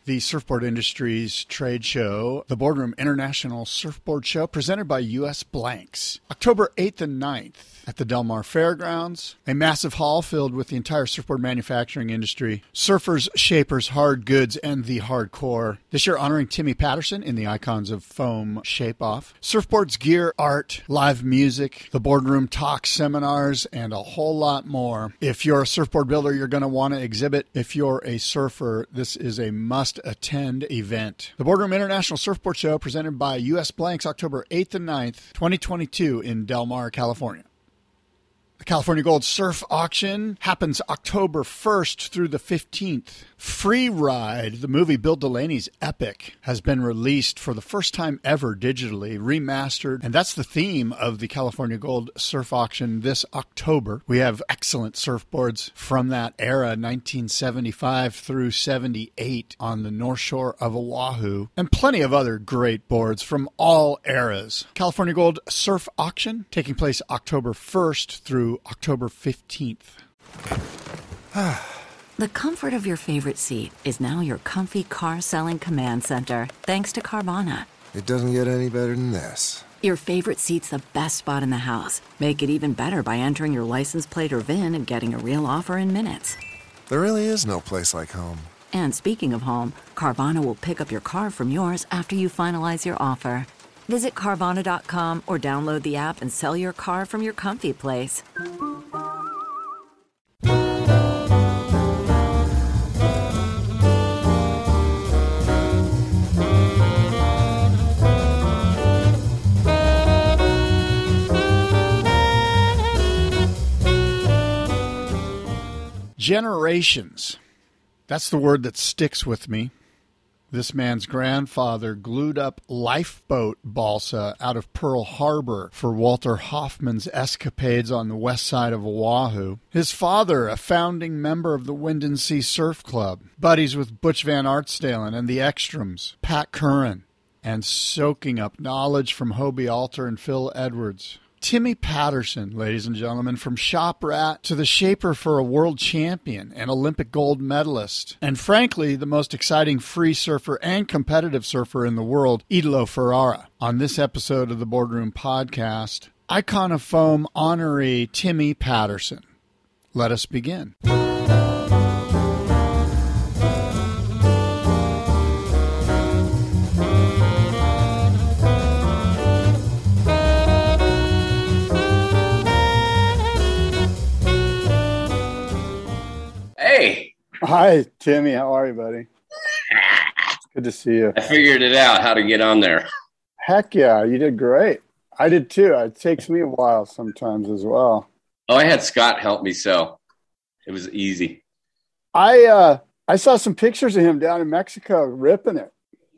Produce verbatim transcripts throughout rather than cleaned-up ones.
the surfboard industry's trade show, the Boardroom International Surfboard Show, presented by U S Blanks. October eighth and ninth at the Del Mar Fairgrounds, a massive hall filled with the entire surfboard manufacturing industry, surfers, shapers, hard goods, and the hardcore. This year honoring Timmy Patterson in the Icons of Foam Shape-Off. Surfboards, gear, art, live music, the Boardroom Talk seminars, and a whole lot more. If you're a surfboard builder, you're going to want to exhibit. If you're a surfer, this is a must-attend event. The Boardroom International Surfboard Show, presented by U S Blanks, October eighth and ninth, twenty twenty-two in Del Mar, California. The California Gold Surf Auction happens October first through the fifteenth. Free Ride, the movie Bill Delaney's epic, has been released for the first time ever digitally, remastered, and that's the theme of the California Gold Surf Auction this October. We have excellent surfboards from that era, nineteen seventy-five through seventy-eight, on the North Shore of Oahu, and plenty of other great boards from all eras. California Gold Surf Auction taking place October first through October fifteenth. The comfort of your favorite seat is now your comfy car selling command center, thanks to Carvana. It doesn't get any better than this. Your favorite seat's the best spot in the house. Make it even better by entering your license plate or V I N and getting a real offer in minutes. There really is no place like home. And speaking of home, Carvana will pick up your car from yours after you finalize your offer. Visit Carvana dot com or download the app and sell your car from your comfy place. Generations. That's the word that sticks with me. This man's grandfather glued up lifeboat balsa out of Pearl Harbor for Walter Hoffman's escapades on the west side of Oahu. His father, a founding member of the Wind and Sea Surf Club, buddies with Butch Van Aertstalen and the Extrams, Pat Curran, and soaking up knowledge from Hobie Alter and Phil Edwards. Timmy Patterson, ladies and gentlemen, from shop rat to the shaper for a world champion and Olympic gold medalist, and frankly, the most exciting free surfer and competitive surfer in the world, Italo Ferrara. On this episode of the Boardroom Podcast, Icon of Foam honoree Timmy Patterson. Let us begin. Hey. Hi, Timmy. How are you, buddy? Good to see you. I figured it out how to get on there. Heck yeah, you did great. I did too. It takes me a while sometimes as well. Oh, I had Scott help me, so it was easy. I uh, I saw some pictures of him down in Mexico ripping it.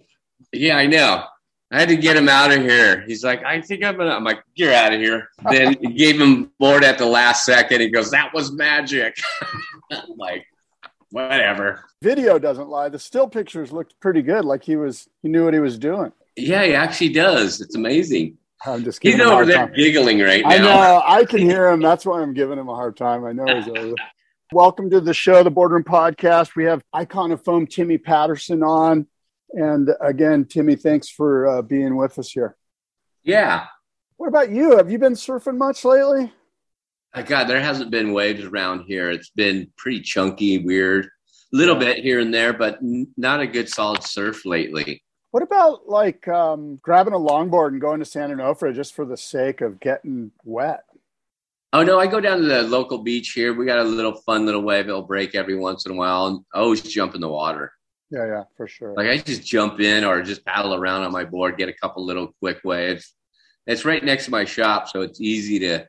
Yeah, I know. I had to get him out of here. He's like, I think I'm gonna. I'm like, you're out of here. Then gave him board at the last second. He goes, that was magic. I'm like, whatever. Video doesn't lie. The still pictures looked pretty good. Like he was, he knew what he was doing. Yeah, he actually does. It's amazing. I'm just he's over there time. giggling right now. I know. I can hear him. That's why I'm giving him a hard time. I know he's over. Welcome to the show, the Boardroom Podcast. We have Icon of Foam Timmy Patterson on. And again, Timmy, thanks for uh, being with us here. Yeah. What about you? Have you been surfing much lately? Oh, God, there hasn't been waves around here. It's been pretty chunky, weird, a little bit here and there, but n- not a good solid surf lately. What about like um, grabbing a longboard and going to San Onofre just for the sake of getting wet? Oh, no, I go down to the local beach here. We got a little fun little wave. It'll break every once in a while, and I always jump in the water. Yeah, yeah, for sure. Like I just jump in or just paddle around on my board, get a couple little quick waves. It's right next to my shop, so it's easy to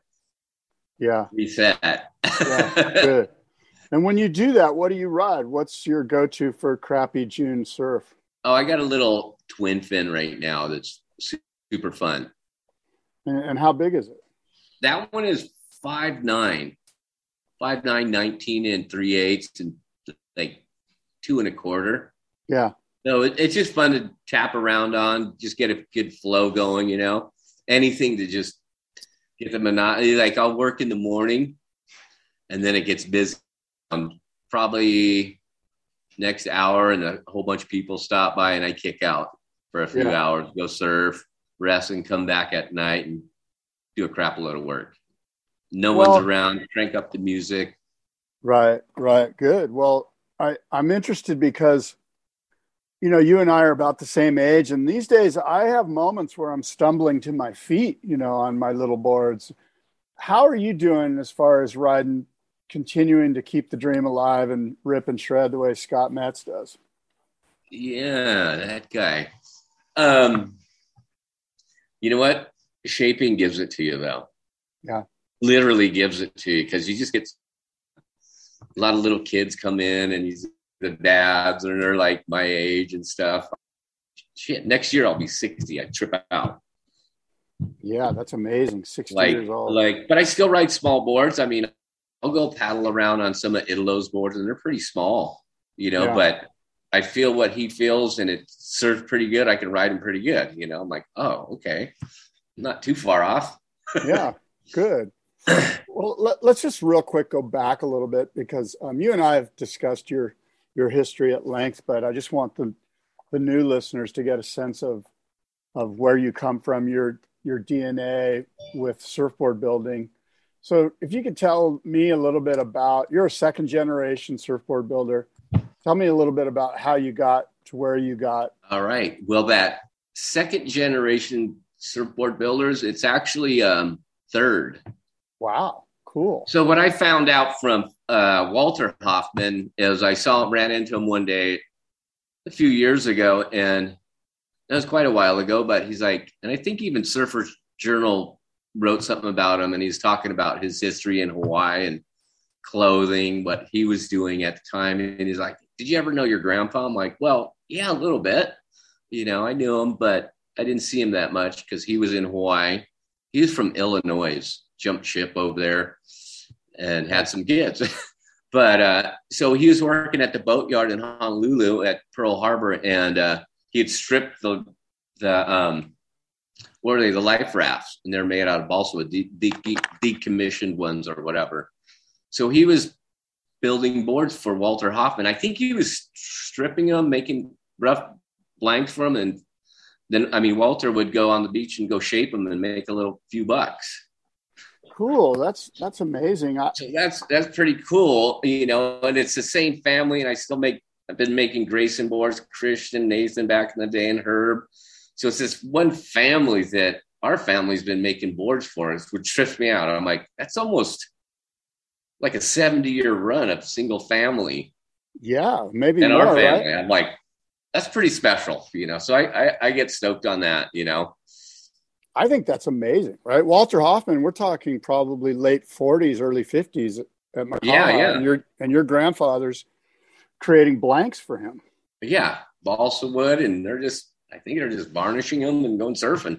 yeah reset. Yeah, good. And when you do that, what do you ride? What's your go-to for crappy June surf? Oh, I got a little twin fin right now that's super fun. And, and how big is it? That one is five nine, five nine, nineteen and three eighths, and like two and a quarter. Yeah. So it, it's just fun to tap around on, just get a good flow going, you know, anything to just get the monotony. Like I'll work in the morning and then it gets busy. Um, probably next hour and a whole bunch of people stop by and I kick out for a few Yeah. hours, go surf, rest, and come back at night and do a crap load of work. No Well- one's around, crank up the music. Right, right. Good. Well, I, I'm interested because, you know, you and I are about the same age. And these days I have moments where I'm stumbling to my feet, you know, on my little boards. How are you doing as far as riding, continuing to keep the dream alive and rip and shred the way Scott Metz does? Yeah, that guy. Um, you know what? Shaping gives it to you, though. Yeah. Literally gives it to you because you just get a lot of little kids come in and he's the dads and they're like my age and stuff. Shit, next year I'll be sixty. I trip out. Yeah, that's amazing. sixty Like, years old. like, but I still ride small boards. I mean, I'll go paddle around on some of Italo's boards and they're pretty small, you know, Yeah. but I feel what he feels and it serves pretty good. I can ride him pretty good. You know, I'm like, oh, okay. Not too far off. Yeah, good. Well, let, let's just real quick go back a little bit because um, you and I have discussed your your history at length, but I just want the the new listeners to get a sense of of where you come from, your your D N A with surfboard building. So, if you could tell me a little bit about, you're a second generation surfboard builder. Tell me a little bit about how you got to where you got. All right. Well, that second generation surfboard builders, it's actually um, third. Wow, cool. So what I found out from uh, Walter Hoffman is I saw ran into him one day a few years ago, and that was quite a while ago. But he's like, and I think even Surfer Journal wrote something about him, and he's talking about his history in Hawaii and clothing, what he was doing at the time. And he's like, "Did you ever know your grandpa?" I'm like, "Well, yeah, a little bit. You know, I knew him, but I didn't see him that much because he was in Hawaii. He was from Illinois." Jumped ship over there and had some kids. But uh, so he was working at the boatyard in Honolulu at Pearl Harbor, and uh, he had stripped the, the um, what are they, the life rafts, and they're made out of balsa wood, de- de- de- decommissioned ones or whatever. So he was building boards for Walter Hoffman. I think he was stripping them, making rough blanks for them, and then, I mean, Walter would go on the beach and go shape them and make a little few bucks. Cool. That's that's amazing. I, So that's that's pretty cool, you know. And it's the same family, and I still make. I've been making Grayson boards, Christian, Nathan back in the day, and Herb. So it's this one family that our family's been making boards for us, which trips me out. I'm like, that's almost like a seventy year run of single family yeah, maybe in more, our family. right? I'm like, that's pretty special, you know. So I, I I get stoked on that, you know. I think that's amazing, right? Walter Hoffman, we're talking probably late forties, early fifties at Makaha, Yeah, yeah. and your and your grandfather's creating blanks for him. Yeah, balsa wood, and they're just. I think they're just varnishing them and going surfing.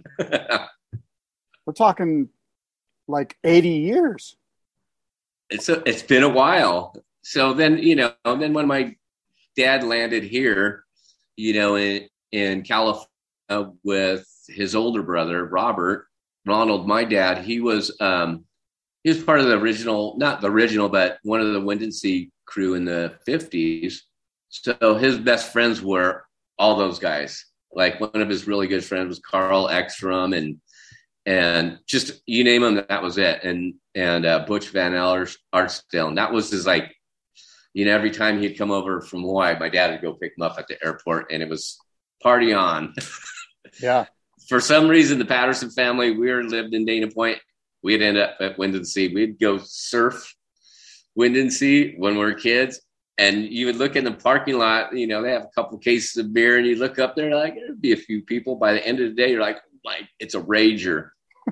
We're talking like eighty years. It's a, it's been a while. So then, you know, then when my dad landed here, you know, in, in California with his older brother, Robert, Ronald, my dad, he was, um, he was part of the original, not the original, but one of the Wind and Sea crew in the fifties. So his best friends were all those guys. Like one of his really good friends was Carl Ekstrom, and and just you name him, that was it. And and uh, Butch Van Artsdale, and that was his, like, you know, every time he'd come over from Hawaii, my dad would go pick him up at the airport, and it was party on. Yeah. For some reason, the Patterson family, we were lived in Dana Point. We'd end up at Wind and Sea. We'd go surf Wind and Sea when we were kids. And you would look in the parking lot, you know, they have a couple cases of beer, and you look up there, like, there'd be a few people. By the end of the day, you're like, like it's a rager.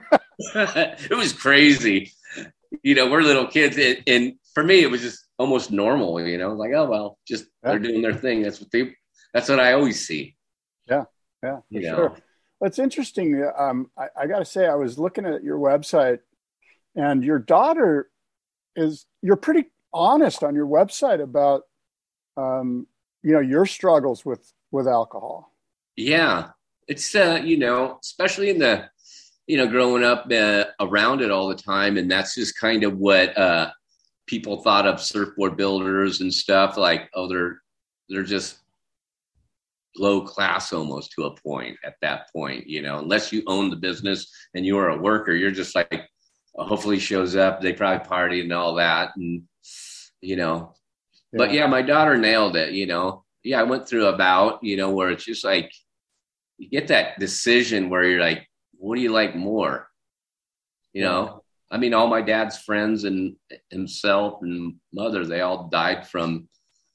It was crazy. You know, we're little kids. And, and for me, it was just almost normal, you know, like, oh, well, just Yeah. they're doing their thing. That's what they, that's what I always see. Yeah. Yeah, for You know. sure. It's interesting. Um, I, I got to say, I was looking at your website, and your daughter is, you're pretty honest on your website about, um, you know, your struggles with, with alcohol. Yeah. It's, uh, you know, especially in the, you know, growing up uh, around it all the time. And that's just kind of what uh, people thought of surfboard builders and stuff, like, oh, they're, they're just low class almost to a point at that point, you know, unless you own the business and you're a worker, you're just like, hopefully shows up, they probably party and all that. And, you know, yeah. But yeah, my daughter nailed it, you know. Yeah, I went through a bout, you know, where it's just like, you get that decision where you're like, what do you like more? You know, I mean, all my dad's friends and himself and mother, they all died from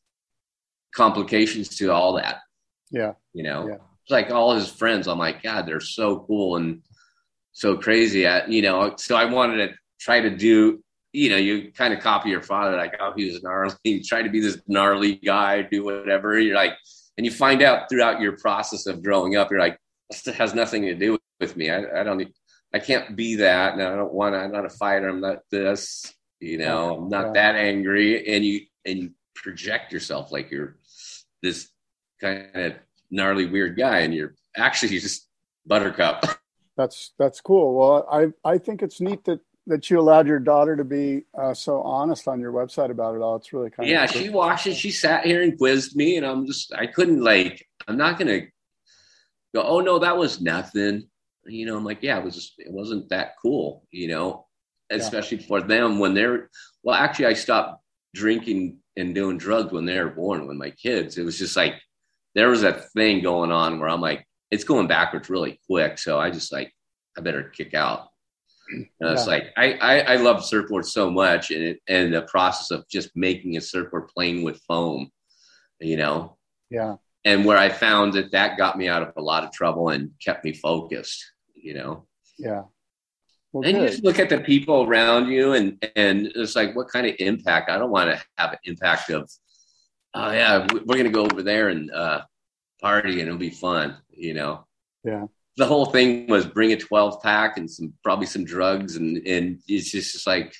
complications to all that. Yeah. You know, yeah. It's like all his friends, I'm like, God, they're so cool and so crazy at, you know, so I wanted to try to do, you know, you kind of copy your father, like, oh, he was gnarly, you try to be this gnarly guy, do whatever. You're like, and you find out throughout your process of growing up, you're like, this has nothing to do with me. I, I don't need, I can't be that. And I don't want to, I'm not a fighter. I'm not this, you know, I'm not yeah. that angry. And you, and you project yourself like you're this kind of gnarly, weird guy. And you're actually just buttercup. That's, that's cool. Well, I, I think it's neat that, that you allowed your daughter to be uh, so honest on your website about it all. It's really kind yeah, of she watched it. She sat here and quizzed me, and I'm just, I couldn't like, I'm not going to go, oh no, that was nothing. You know, I'm like, yeah, it was just, it wasn't that cool, you know, especially yeah. for them when they're, well, actually I stopped drinking and doing drugs when they were born, when my kids, it was just like, there was a thing going on where I'm like, it's going backwards really quick. So I just like, I better kick out. And yeah. It's like, I, I, I love surfboard so much, and it, and the process of just making a surfboard playing with foam, you know? Yeah. And where I found that that got me out of a lot of trouble and kept me focused, you know? Yeah. Well, and good. you just look at the people around you, and, and it's like, what kind of impact? I don't want to have an impact of, oh yeah, we're going to go over there and uh, party and it'll be fun, you know? Yeah. The whole thing was bring a twelve pack and some, probably some drugs. And, and it's just, just like,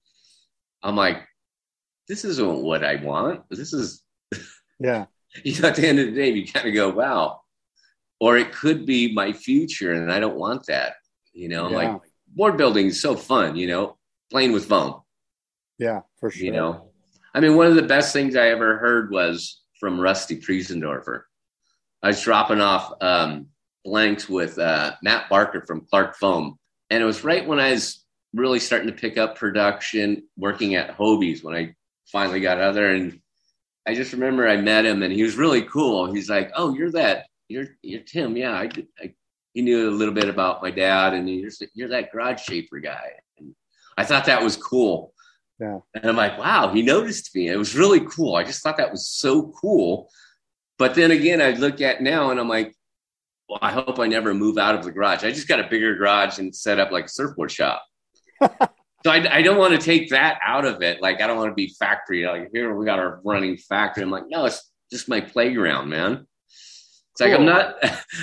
I'm like, this isn't what I want. This is, yeah. You know, at the end of the day, you kind of go, wow, or it could be my future. And I don't want that, you know, yeah. Like board building is so fun, you know, playing with foam. Yeah, for sure. You know, I mean, one of the best things I ever heard was from Rusty Priesendorfer. I was dropping off um, blanks with uh, Matt Barker from Clark Foam. And it was right when I was really starting to pick up production, working at Hobie's, when I finally got out there. And I just remember I met him and he was really cool. He's like, oh, you're that, you're, you're Tim. Yeah. I, I he knew a little bit about my dad, and you're, you're that garage shaper guy. And I thought that was cool. Yeah. And I'm like, wow, he noticed me. It was really cool. I just thought that was so cool. But then again, I look at now and I'm like, well, I hope I never move out of the garage. I just got a bigger garage and set up like a surfboard shop. So I, I don't want to take that out of it. Like, I don't want to be factory. Like, here we got our running factory. I'm like, no, it's just my playground, man. It's cool. Like, I'm not,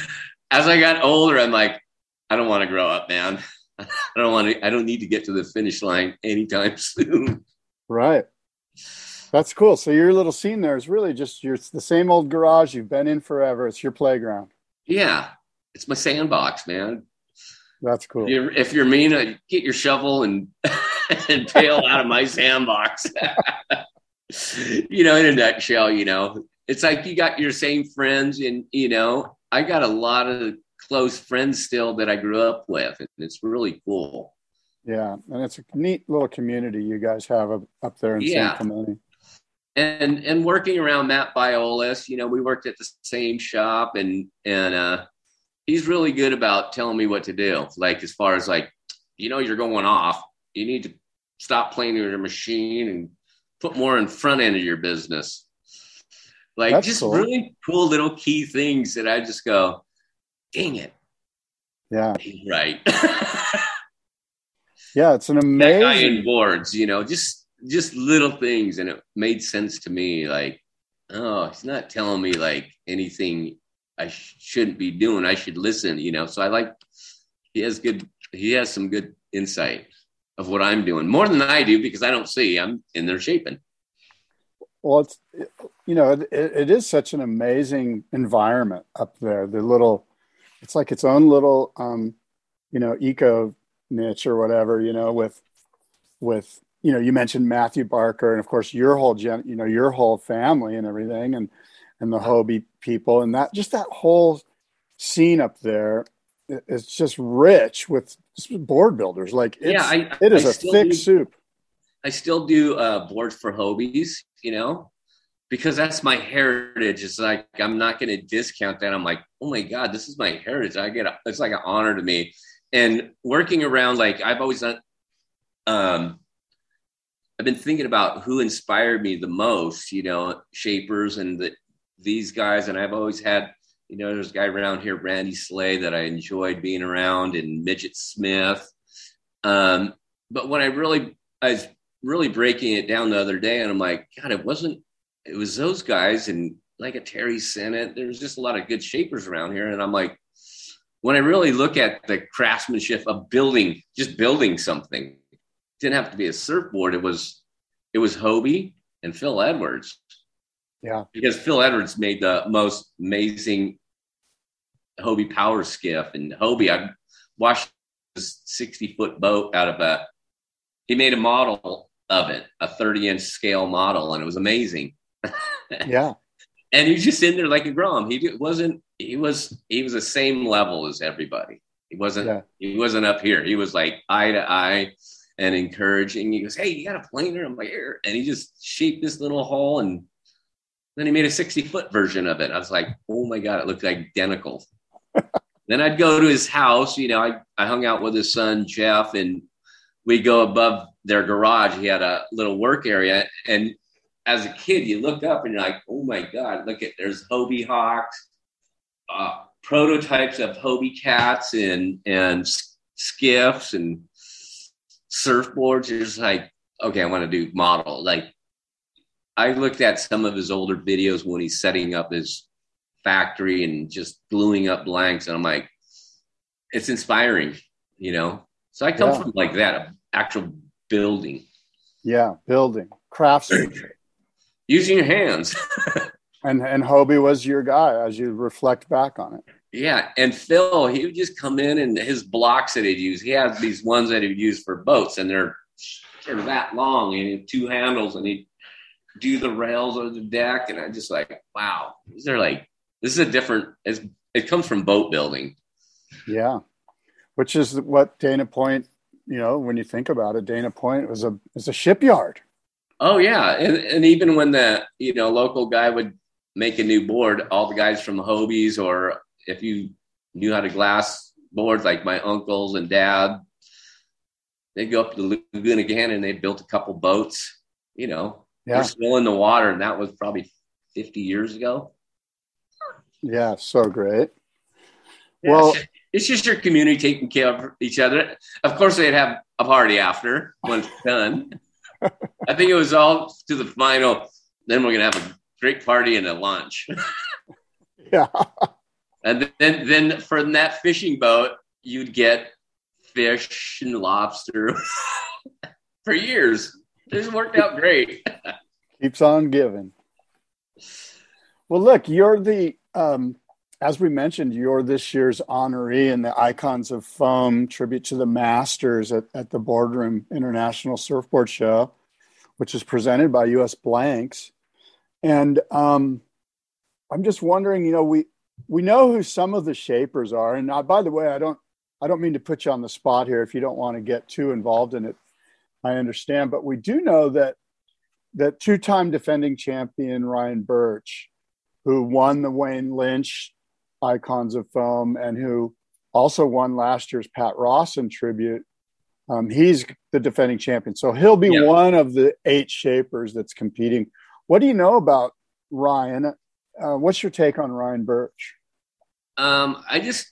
as I got older, I'm like, I don't want to grow up, man. I don't want to, I don't need to get to the finish line anytime soon. Right. That's cool. So your little scene there is really just your, the same old garage you've been in forever. It's your playground. Yeah. It's my sandbox, man. That's cool. If you're, if you're mean, uh, get your shovel and and bail out of my sandbox. You know, in a nutshell, you know, it's like you got your same friends, and, you know, I got a lot of close friends still that I grew up with, and it's really cool. Yeah, and it's a neat little community you guys have up, up there in yeah. San Clemente. And and working around Matt Biolas, you know, we worked at the same shop, and and uh, he's really good about telling me what to do. Like, as far as like, you know, you're going off, you need to stop playing with your machine and put more in front end of your business. Like, That's just cool. Really cool little key things that I just go, dang it. Yeah. He's right. Yeah, it's an amazing. That guy in boards, you know, just just little things, and it made sense to me. Like, oh, he's not telling me like anything I sh- shouldn't be doing. I should listen, you know. So I like, he has good, he has some good insight of what I'm doing, more than I do, because I don't see. I'm in there shaping. Well, it's, you know, it, it is such an amazing environment up there. The little, it's like its own little, um, you know, eco niche or whatever, you know, with, with, you know, you mentioned Matthew Barker, and of course your whole gen, you know, your whole family and everything. And, and the Hobie people, and that just that whole scene up there, it's just rich with board builders. Like it's, yeah, I, it is I a still thick do, soup. I still do uh, boards for Hobies, you know, because that's my heritage. It's like, I'm not going to discount that. I'm like, oh my God, this is my heritage. I get a, it's like an honor to me. And working around, like I've always done, um, I've been thinking about who inspired me the most, you know, shapers and the, these guys. And I've always had, you know, there's a guy around here, Randy Slay, that I enjoyed being around, and Midget Smith. Um, but when I really, I was really breaking it down the other day, and I'm like, God, it wasn't, it was those guys and like a Terry Sennett. There's just a lot of good shapers around here. And I'm like, when I really look at the craftsmanship of building, just building something, it didn't have to be a surfboard. It was, it was Hobie and Phil Edwards. Yeah. Because Phil Edwards made the most amazing Hobie power skiff. And Hobie, I watched this sixty foot boat out of a, he made a model of it, a thirty inch scale model. And it was amazing. Yeah. And he's just in there like a Grom. He wasn't, he was, he was the same level as everybody. He wasn't, yeah. he wasn't up here. He was like eye to eye and encouraging. He goes, hey, you got a planer? I'm like, here. And he just shaped this little hole, and then he made a sixty foot version of it. I was like, oh my God, it looked identical. Then I'd go to his house. You know, I, I hung out with his son, Jeff, and we go above their garage. He had a little work area. And as a kid, you look up and you're like, oh my God, look at, there's Hobie Hawks, uh, prototypes of Hobie Cats and, and skiffs and surfboards. You're just like, okay, I want to do model. Like, I looked at some of his older videos when he's setting up his factory and just gluing up blanks. And I'm like, it's inspiring, you know? So I come yeah. from like that, actual building. Yeah. Building, craftsmanship. Using your hands. and and Hobie was your guy as you reflect back on it. Yeah. And Phil, he would just come in, and his blocks that he'd use, he has these ones that he'd use for boats, and they're, they're that long, and he had two handles, and he'd do the rails of the deck. And I just like, wow, these are like, this is a different, it's, it comes from boat building. Yeah. Which is what Dana Point, you know, when you think about it, Dana Point was a, was a shipyard. Oh yeah. And, and even when the, you know, local guy would make a new board, all the guys from Hobies, or if you knew how to glass boards, like my uncles and dad, they'd go up to the Laguna again, and they built a couple boats, you know, yeah. We're still in the water. And that was probably fifty years ago. Yeah. So great. Yeah, well, it's just, it's just your community taking care of each other. Of course, they'd have a party after when it's done. I think it was all to the final. Then we're going to have a great party and a lunch. Yeah. And then, then from that fishing boat, you'd get fish and lobster for years. This worked out great. Keeps on giving. Well, look, you're the, um, as we mentioned, you're this year's honoree in the Icons of Foam tribute to the Masters at, at the Boardroom International Surfboard Show, which is presented by U S Blanks. And um, I'm just wondering, you know, we, we know who some of the shapers are. And uh, by the way, I don't, I don't mean to put you on the spot here. If you don't want to get too involved in it, I understand. But we do know that that two-time defending champion Ryan Birch, who won the Wayne Lynch Icons of Foam and who also won last year's Pat Rawson tribute, um, he's the defending champion. So he'll be yeah. one of the eight shapers that's competing. What do you know about Ryan? Uh, what's your take on Ryan Birch? Um, I just,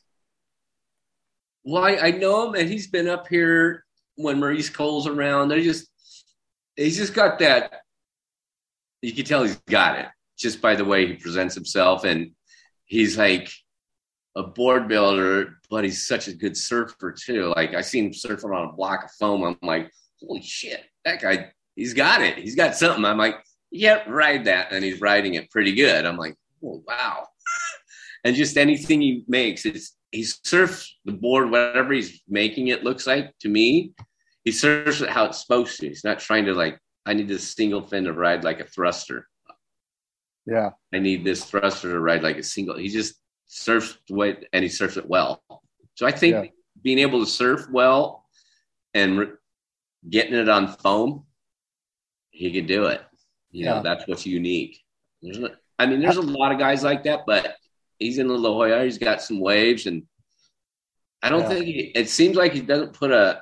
well, I, I know him, and he's been up here when Maurice Cole's around. They're just, he's just got that. You can tell he's got it just by the way he presents himself. And he's like a board builder, but he's such a good surfer too. Like I seen him surfing on a block of foam. I'm like, holy shit, that guy, he's got it. He's got something. I'm like, yeah, ride that. And he's riding it pretty good. I'm like, oh, wow. And just anything he makes, it's, he surfs the board, whatever he's making it looks like to me, he surfs it how it's supposed to. He's not trying to like, I need this single fin to ride like a thruster. Yeah. I need this thruster to ride like a single. He just surfs the way, and he surfs it well. So I think Yeah. being able to surf well and re- getting it on foam, he can do it. You know, Yeah. that's what's unique. There's, a- I mean, there's a lot of guys like that, but he's in the La Jolla. He's got some waves, and I don't Yeah. think he, it seems like he doesn't put a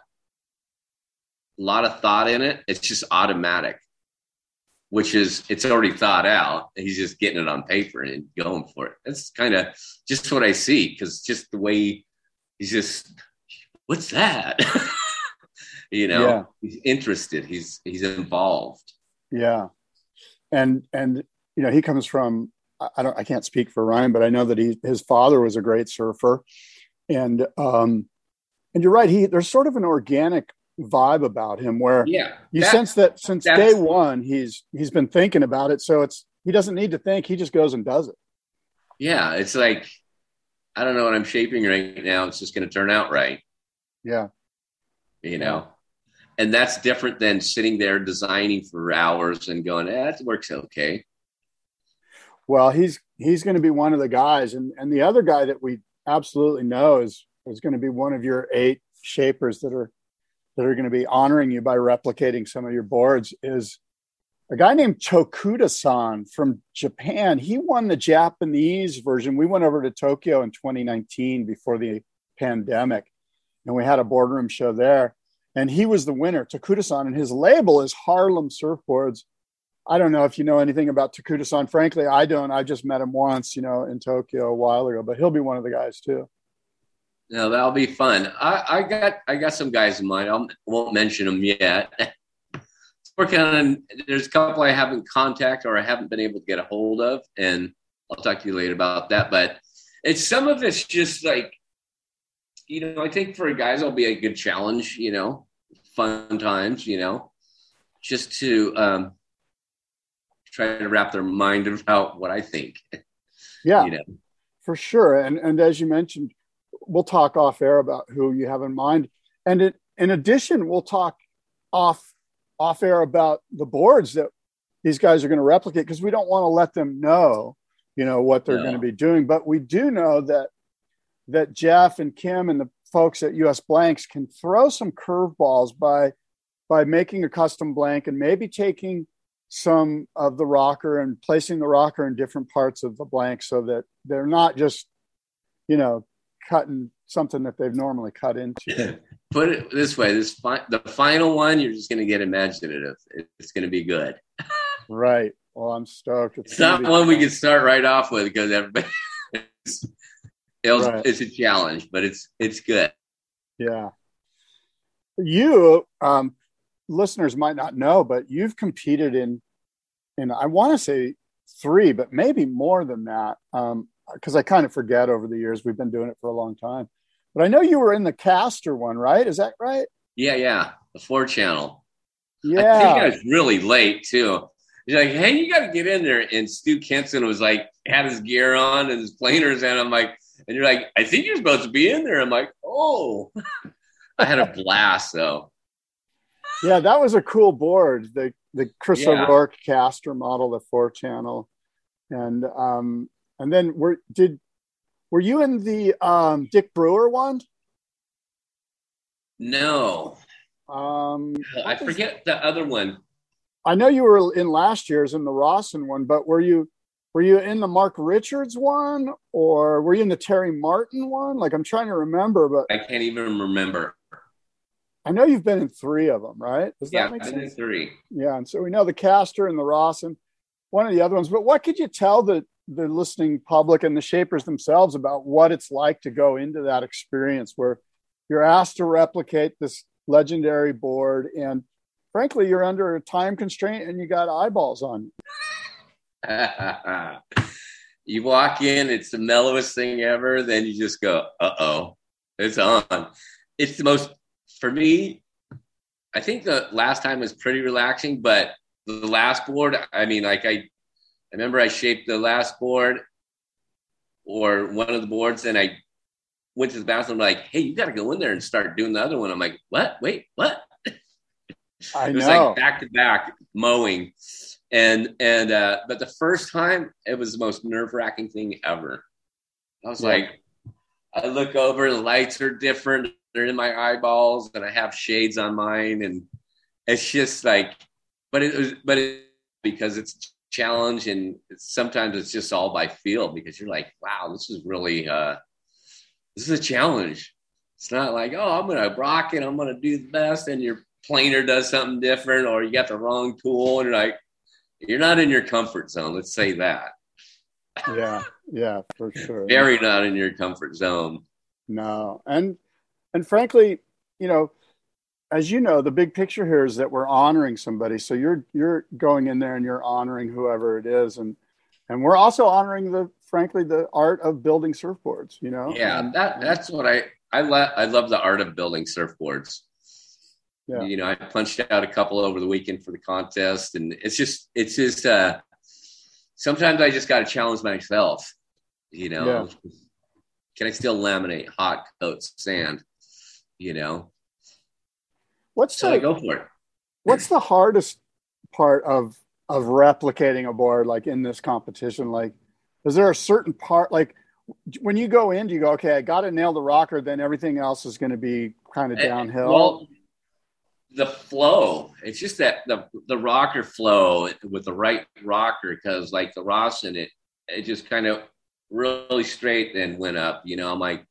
lot of thought in it. It's just automatic, which is it's already thought out. He's just getting it on paper and going for it. That's kind of just what I see, because just the way he's just, what's that? you know, Yeah. he's interested. He's he's involved. Yeah. And, and, you know, he comes from, I I don't, I can't speak for Ryan, but I know that he, his father was a great surfer. And, um, and you're right. He, there's sort of an organic vibe about him where Yeah, you that- sense that since that's- day one, he's, he's been thinking about it. So it's, he doesn't need to think. He just goes and does it. Yeah, it's like, I don't know what I'm shaping right now. It's just going to turn out right. Yeah. You know, and that's different than sitting there designing for hours and going, eh, that works okay. Well, he's, he's going to be one of the guys. And, and the other guy that we absolutely know is, is going to be one of your eight shapers that are, that are going to be honoring you by replicating some of your boards is a guy named Tokuda-san from Japan. He won the Japanese version. We went over to Tokyo in twenty nineteen before the pandemic, and we had a boardroom show there. And he was the winner, Tokuda-san, and his label is Harlem Surfboards. I don't know if you know anything about Tokuda-san. Frankly, I don't. I just met him once, you know, in Tokyo a while ago, but he'll be one of the guys too. No, that'll be fun. I, I got I got some guys in mind. I won't mention them yet. Working on. There's a couple I haven't contacted or I haven't been able to get a hold of, and I'll talk to you later about that. But it's some of it's just like, you know, I think for guys it'll be a good challenge. You know, fun times. You know, just to um, try to wrap their mind around what I think. Yeah, you know, for sure. And and as you mentioned, we'll talk off air about who you have in mind. And it, in addition, we'll talk off off air about the boards that these guys are going to replicate, because we don't want to let them know, you know, what they're No. going to be doing. But we do know that that Jeff and Kim and the folks at U S Blanks can throw some curveballs by by making a custom blank and maybe taking some of the rocker and placing the rocker in different parts of the blank so that they're not just, you know, cutting something that they've normally cut into. put it this way: this fi- the final one, you're just going to get imaginative. It's going to be good. Right. Well, I'm stoked. It's not gonna be one we fun. can start right off with because everybody. It's, it's, Right. it's a challenge, but it's it's good. Yeah. You, um, listeners might not know, but you've competed in, in I want to say three, but maybe more than that, um, because I kind of forget over the years. We've been doing it for a long time. But I know you were in the caster one, right? Is that right? Yeah, yeah. The four channel. I think Yeah. I was really late too. He's like, "Hey, you got to get in there." And Stu Kenson was like, had his gear on and his planers, and I'm like, and you're like, "I think you're supposed to be in there." I'm like, "Oh." I had a blast though. Yeah, that was a cool board. The the Chris Yeah. O'Rourke caster model, the four channel, and um, and then were did were you in the um, Dick Brewer one? No, Um, I forget the other one. I know you were in last year's in the Rawson one, but were you were you in the Mark Richards one, or were you in the Terry Martin one? Like, I'm trying to remember, but I can't even remember. I know you've been in three of them, right? Does Yeah, that make I did sense? three. Yeah, and so we know the Caster and the Rawson, one of the other ones. But what could you tell the the listening public and the shapers themselves about what it's like to go into that experience where you're asked to replicate this legendary board, and frankly, you're under a time constraint and you got eyeballs on you? You walk in, it's the mellowest thing ever. Then you just go, uh oh, it's on. It's the most, for me, I think the last time was pretty relaxing, but the last board, I mean, like I, I remember I shaped the last board or one of the boards, and I went to the bathroom like, hey, you got to go in there and start doing the other one. I'm like, what? Wait, what? I It was know. like back to back mowing. And, and, uh, but the first time it was the most nerve wracking thing ever. I was yeah. like, I look over, the lights are different. They're in my eyeballs and I have shades on mine. And it's just like, but it was, but it, because it's a challenge and it's, sometimes it's just all by feel because you're like, wow, this is really, uh, this is a challenge. It's not like, oh, I'm going to rock it. I'm going to do the best. And your planer does something different or you got the wrong tool. And you're like, you're not in your comfort zone. Let's say that. Yeah. Yeah, for sure. Very not in your comfort zone. No. And, and frankly, you know, as you know, the big picture here is that we're honoring somebody. So you're, you're going in there and you're honoring whoever it is. And, and we're also honoring the, frankly, the art of building surfboards, you know? Yeah. And, that, that's what I, I love. I love the art of building surfboards. Yeah. You know, I punched out a couple over the weekend for the contest and it's just, it's just, uh, sometimes I just got to challenge myself, you know, yeah. Can I still laminate hot coat sand, you know? What's so the, I go for it. What's the hardest part of, of replicating a board like in this competition? Like, is there a certain part, like when you go in, do you go, okay, I got to nail the rocker, then everything else is going to be kind of downhill? Well, the flow, it's just that the the rocker flow with the right rocker, because like the Rawson, it it just kind of really straight then went up, you know. I'm like,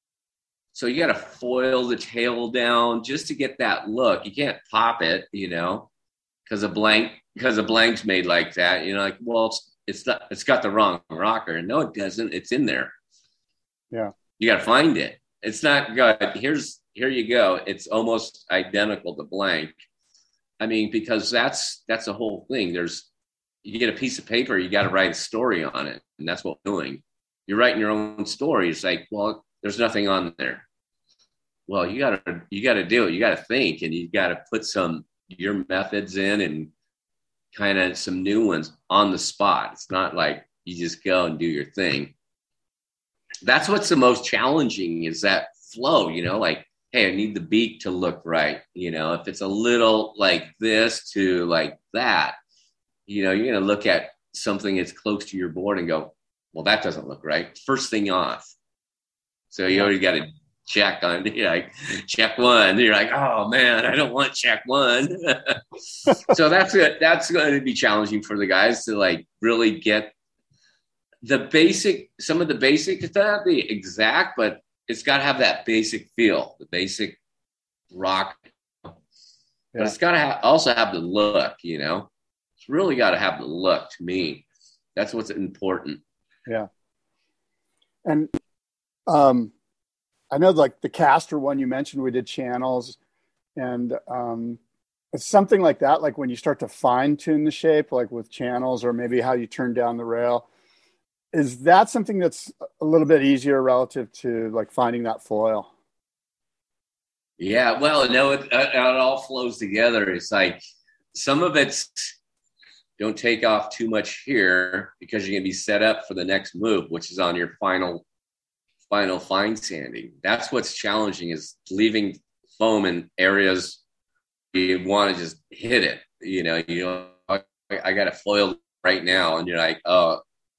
so you got to foil the tail down just to get that look. You can't pop it, you know, because a blank because a blank's made like that, you know. Like, well, it's it's not, it's got the wrong rocker, and no, it doesn't. It's in there. Yeah, you got to find it. It's not good. Here's Here you go. It's almost identical to blank. I mean, because that's that's the whole thing. There's you get a piece of paper, you got to write a story on it, and that's what we're doing. You're writing your own story. It's like, well, there's nothing on there. Well, you gotta you gotta do it. You gotta think, and you gotta put some your methods in and kind of some new ones on the spot. It's not like you just go and do your thing. That's what's the most challenging is that flow. You know, like, hey, I need the beak to look right. You know, if it's a little like this to like that, you know, you're going to look at something that's close to your board and go, well, that doesn't look right. First thing off. So you already got to check on, you're like, check one. You're like, oh man, I don't want check one. So that's it. That's going to be challenging for the guys to like really get the basic, some of the basic, it's not the exact, but it's got to have that basic feel, the basic rock. Yeah. But it's got to ha- also have the look, you know. It's really got to have the look to me. That's what's important. Yeah. And um, I know like the caster one you mentioned, we did channels. And um, it's something like that, like when you start to fine tune the shape, like with channels or maybe how you turn down the rail. Is that something that's a little bit easier relative to like finding that foil? Yeah, well, no, it, it all flows together. It's like some of it's don't take off too much here because you're going to be set up for the next move, which is on your final, final fine sanding. That's what's challenging is leaving foam in areas you want to just hit it. You know, you know, I, I got a foil right now, and you're like, oh.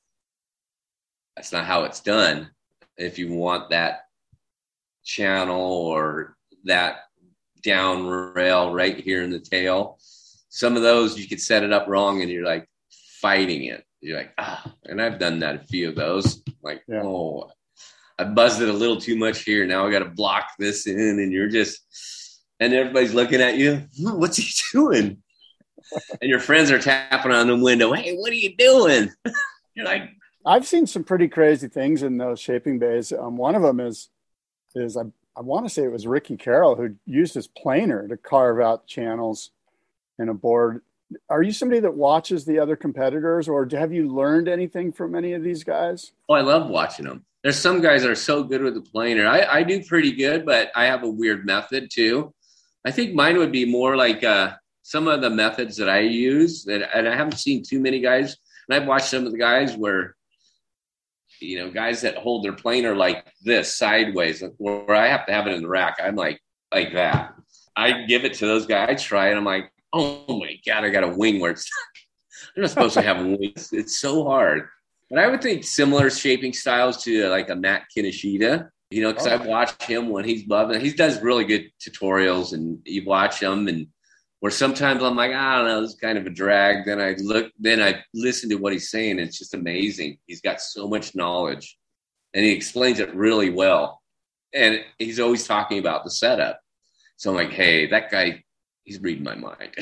That's not how it's done. If you want that channel or that down rail right here in the tail, some of those you could set it up wrong and you're like fighting it. You're like, ah, and I've done that a few of those. Like, yeah. oh, I buzzed it a little too much here. Now I got to block this in, and you're just, and everybody's looking at you. What's he doing? And your friends are tapping on the window. Hey, what are you doing? You're like, I've seen some pretty crazy things in those shaping bays. Um, one of them is, is I, I want to say it was Ricky Carroll who used his planer to carve out channels in a board. Are you somebody that watches the other competitors, or have you learned anything from any of these guys? Oh, I love watching them. There's some guys that are so good with the planer. I, I do pretty good, but I have a weird method too. I think mine would be more like uh, some of the methods that I use, that, and I haven't seen too many guys. And I've watched some of the guys where, you know, guys that hold their planer like this sideways, where I have to have it in the rack. I'm like, like that. I give it to those guys, try it. I'm like, oh my God, I got a wing where it's, They're not supposed to have wings. It's so hard. But I would think similar shaping styles to uh, like a Matt Kinoshita, you know, because Oh. I've watched him when he's bubbling. He does really good tutorials, and you watch him, and where sometimes I'm like, I don't know, this is kind of a drag. Then I look, then I listen to what he's saying. It's just amazing. He's got so much knowledge, and he explains it really well. And he's always talking about the setup. So I'm like, hey, that guy, he's reading my mind.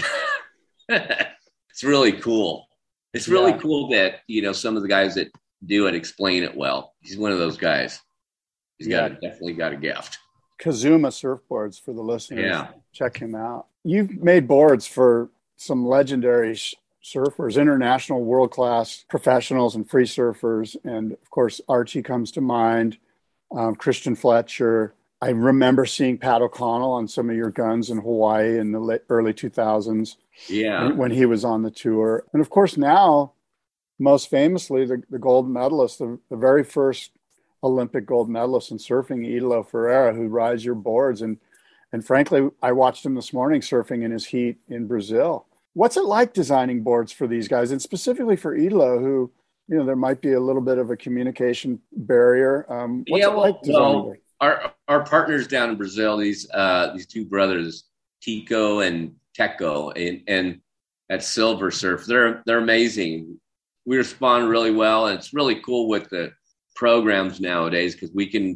It's really cool. It's really Yeah. cool that, you know, some of the guys that do it explain it well. He's one of those guys. He's got Yeah. a, definitely got a gift. Kazuma Surfboards for the listeners. Yeah. Check him out. You've made boards for some legendary sh- surfers, international world-class professionals and free surfers. And of course, Archie comes to mind, um, Christian Fletcher. I remember seeing Pat O'Connell on some of your guns in Hawaii in the late, early two thousands Yeah. when, when he was on the tour. And of course, now, most famously, the, the gold medalist, the, the very first Olympic gold medalist in surfing, Italo Ferreira, who rides your boards. And, and frankly, I watched him this morning surfing in his heat in Brazil. What's it like designing boards for these guys, and specifically for Italo, who, you know, there might be a little bit of a communication barrier. Um, what's Yeah, it well, like designing well, boards? Our our partners down in Brazil, these uh, these two brothers, Tico and Teco, and, and at Silver Surf, they're they're amazing. We respond really well, and it's really cool with the programs nowadays because we can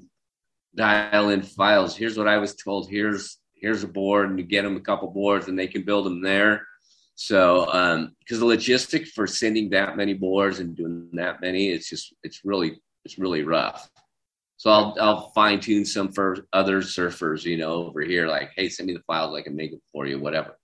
dial in files. Here's what I was told. Here's here's a board, and you get them a couple boards, and they can build them there. So, um, because the logistic for sending that many boards and doing that many, it's just it's really it's really rough. So I'll I'll fine tune some for other surfers, you know, over here. Like, hey, send me the files, I can make it for you, whatever.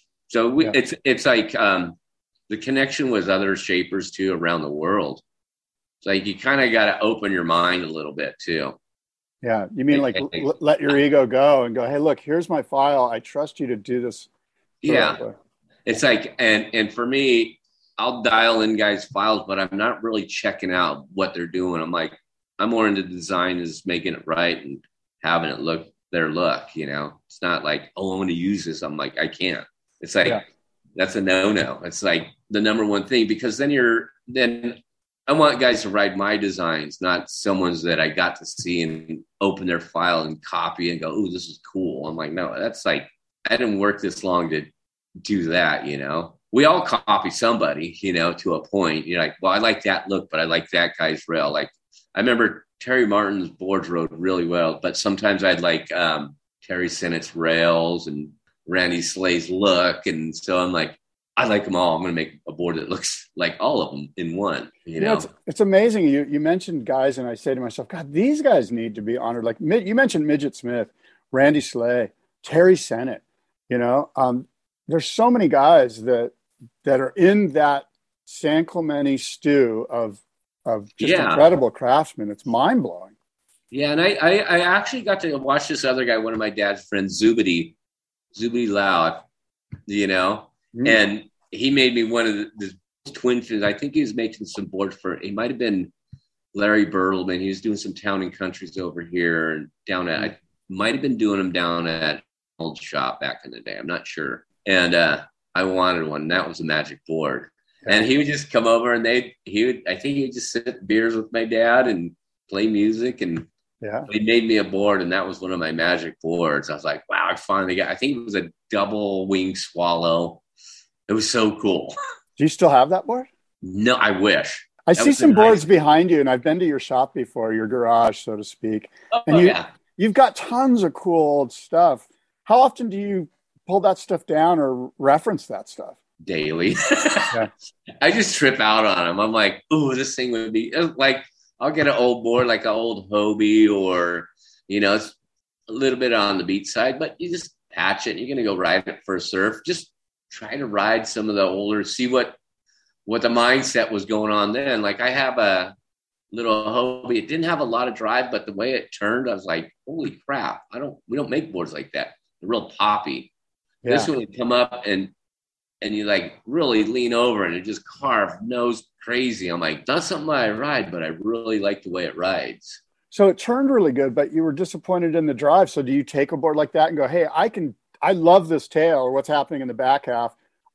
So we, Yeah. it's it's like um, the connection with other shapers too around the world. It's like you kind of got to open your mind a little bit too. Yeah, you mean like Hey, hey. l- let your ego go and go, hey, look, here's my file. I trust you to do this. Yeah, correctly. it's like and and for me, I'll dial in guys' files, but I'm not really checking out what they're doing. I'm like, I'm more into design is making it right and having it look their look, you know. It's not like, oh, I want to use this. I'm like, I can't. It's like Yeah. that's a no-no. It's like the number one thing because then you're then I want guys to write my designs, not someone's that I got to see and open their file and copy and go, oh, this is cool. I'm like, no, that's like I didn't work this long to do that, you know. We all copy somebody, you know, to a point. You're like, well, I like that look, but I like that guy's rail. Like I remember Terry Martin's boards rode really well, but sometimes I'd like um, Terry Sennett's rails and Randy Slay's look. And so I'm like, I like them all. I'm going to make a board that looks like all of them in one, you You know? know, it's, it's amazing. You you mentioned guys, and I say to myself, God, these guys need to be honored. Like Mid- you mentioned Midget Smith, Randy Slay, Terry Sennett. You know, um, there's so many guys that that are in that San Clemente stew of of just Yeah. incredible craftsmen. It's mind blowing. Yeah, and I, I, I actually got to watch this other guy, one of my dad's friends, Zubidi, Zubidi Loud, you know, Mm. and he made me one of the, the twin fins. I think he was making some boards for, he might have been Larry Bertleman. He was doing some town and countries over here and down at, I might have been doing them down at old shop back in the day. I'm not sure. And uh, I wanted one. That was a magic board. And he would just come over and they, he would, I think he would just sit at beers with my dad and play music. And Yeah. he made me a board. And that was one of my magic boards. I was like, wow, I finally got, I think it was a double wing swallow. It was so cool. Do you still have that board? No, I wish. I That see was some the boards nice- behind you, and I've been to your shop before, your garage, so to speak. Oh, And you, yeah. you've got tons of cool old stuff. How often do you pull that stuff down or reference that stuff? Daily. Yeah. I just trip out on them. I'm like, ooh, this thing would be like, I'll get an old board, like an old Hobie, or, you know, it's a little bit on the beat side, but you just patch it. You're going to go ride it for a surf. Just try to ride some of the older, see what, what the mindset was going on then. Like I have a little Hobie. It didn't have a lot of drive, but the way it turned, I was like, holy crap. I don't, we don't make boards like that. They're real poppy. Yeah. This one would come up and, and you like really lean over and it just carved nose crazy. I'm like, that's something I ride, but I really like the way it rides. So it turned really good, but you were disappointed in the drive. So do you take a board like that and go, hey, I can, I love this tail or what's happening in the back half.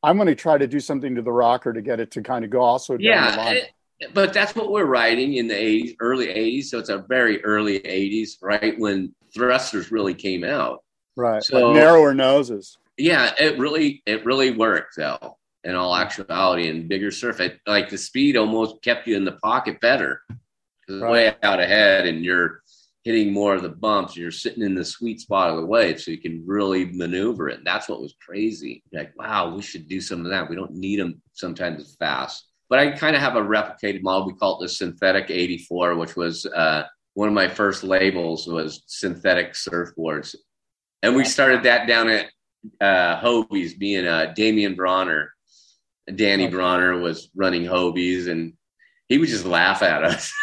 I'm going to try to do something to the rocker to get it to kind of go also down yeah, the line. It, but that's what we're riding in the eighties, early eighties. So it's a very early eighties, right when thrusters really came out. Right. So like narrower noses. Yeah, it really, it really worked though. In all actuality, and bigger surf, it, like the speed almost kept you in the pocket better because it's Right. way out ahead, and you're hitting more of the bumps. You're sitting in the sweet spot of the wave, so you can really maneuver it. And that's what was crazy. You're like, wow, we should do some of that. We don't need them sometimes as fast. But I kind of have a replicated model. We call it the Synthetic eighty-four, which was uh, one of my first labels was synthetic surfboards. And we started that down at uh, Hobie's, me and uh, Damian Bronner. Danny okay. Bronner was running Hobie's, and he would just laugh at us.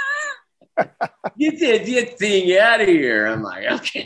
Get that, that thing out of here. I'm like, okay.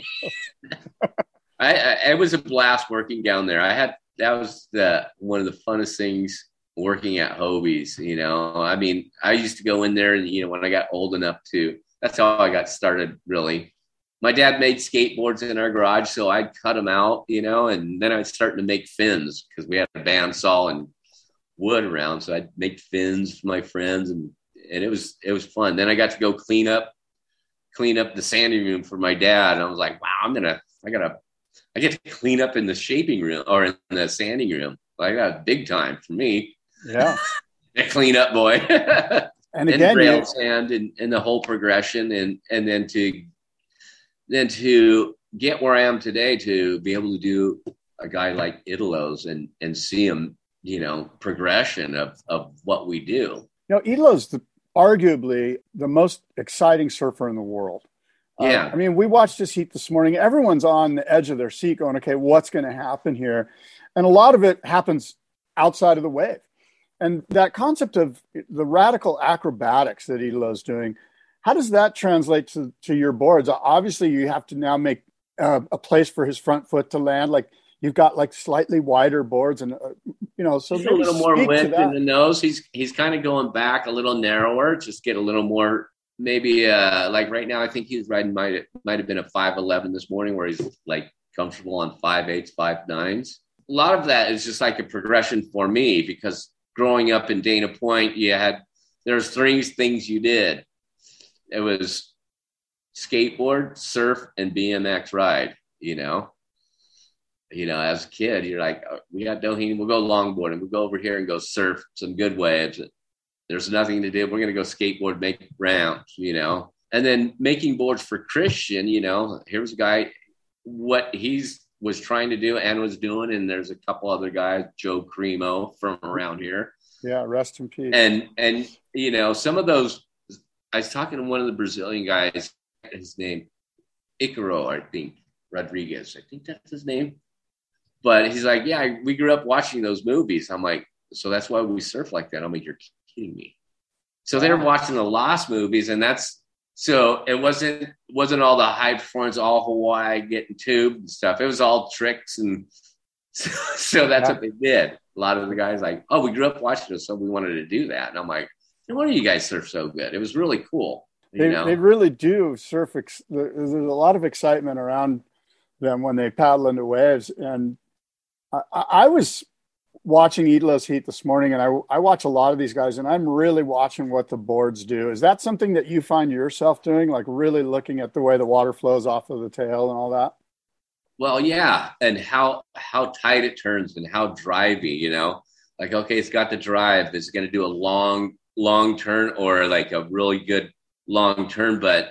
I, I it was a blast working down there. I had that was the one of the funnest things working at Hobie's. You know, I mean, I used to go in there, and you know, when I got old enough to, that's how I got started. Really, my dad made skateboards in our garage, so I'd cut them out, you know, and then I was starting to make fins because we had a bandsaw and wood around, so I'd make fins for my friends, and and it was it was fun. Then I got to go clean up clean up the sanding room for my dad, and I was like, wow, I'm gonna I gotta I get to clean up in the shaping room or in the sanding room. I got big time for me. Yeah. A clean up boy. And again, and rail you... sand and, and the whole progression, and and then to then to get where I am today, to be able to do a guy like Idilo's and and see him, you know, progression of, of what we do. You know, Idilo's the, arguably the most exciting surfer in the world. Yeah. Uh, I mean, we watched this heat this morning. Everyone's on the edge of their seat going, okay, what's going to happen here? And a lot of it happens outside of the wave. And that concept of the radical acrobatics that Idilo's doing, how does that translate to, to your boards? Obviously, you have to now make uh, a place for his front foot to land. Like, you've got like slightly wider boards, and uh, you know, so a little more width in the nose. He's he's kind of going back a little narrower, just get a little more. Maybe uh, like right now, I think he's riding might might have been a five eleven this morning, where he's like comfortable on five eights, five nines. A lot of that is just like a progression for me, because growing up in Dana Point, you had there's three things you did. It was skateboard, surf, and B M X ride. You know. You know, as a kid, you're like, oh, we got Doheny, we'll go longboarding, we'll go over here and go surf some good waves. There's nothing to do. We're going to go skateboard, make ramps, you know. And then making boards for Christian, you know, here's a guy, what he's was trying to do and was doing. And there's a couple other guys, Joe Cremo from around here. Yeah, rest in peace. And, and you know, some of those, I was talking to one of the Brazilian guys, his name, Icaro, I think, Rodriguez. I think that's his name. But he's like, yeah, we grew up watching those movies. I'm like, so that's why we surf like that. I'm like, you're kidding me. So they're watching the Lost movies, and that's so it wasn't wasn't all the high performance, all Hawaii getting tubed and stuff. It was all tricks, and so, so that's yeah. what they did. A lot of the guys like, oh, we grew up watching it, so we wanted to do that. And I'm like, no wonder you guys surf so good. It was really cool. You they, know? they really do surf. Ex- there's a lot of excitement around them when they paddle into waves, and I, I was watching Idilo's heat this morning, and I, I watch a lot of these guys, and I'm really watching what the boards do. Is that something that you find yourself doing, like really looking at the way the water flows off of the tail and all that? Well, yeah, and how how tight it turns and how drivey, you know? Like, okay, it's got the drive. Is it going to do a long, long turn or like a really good long turn? But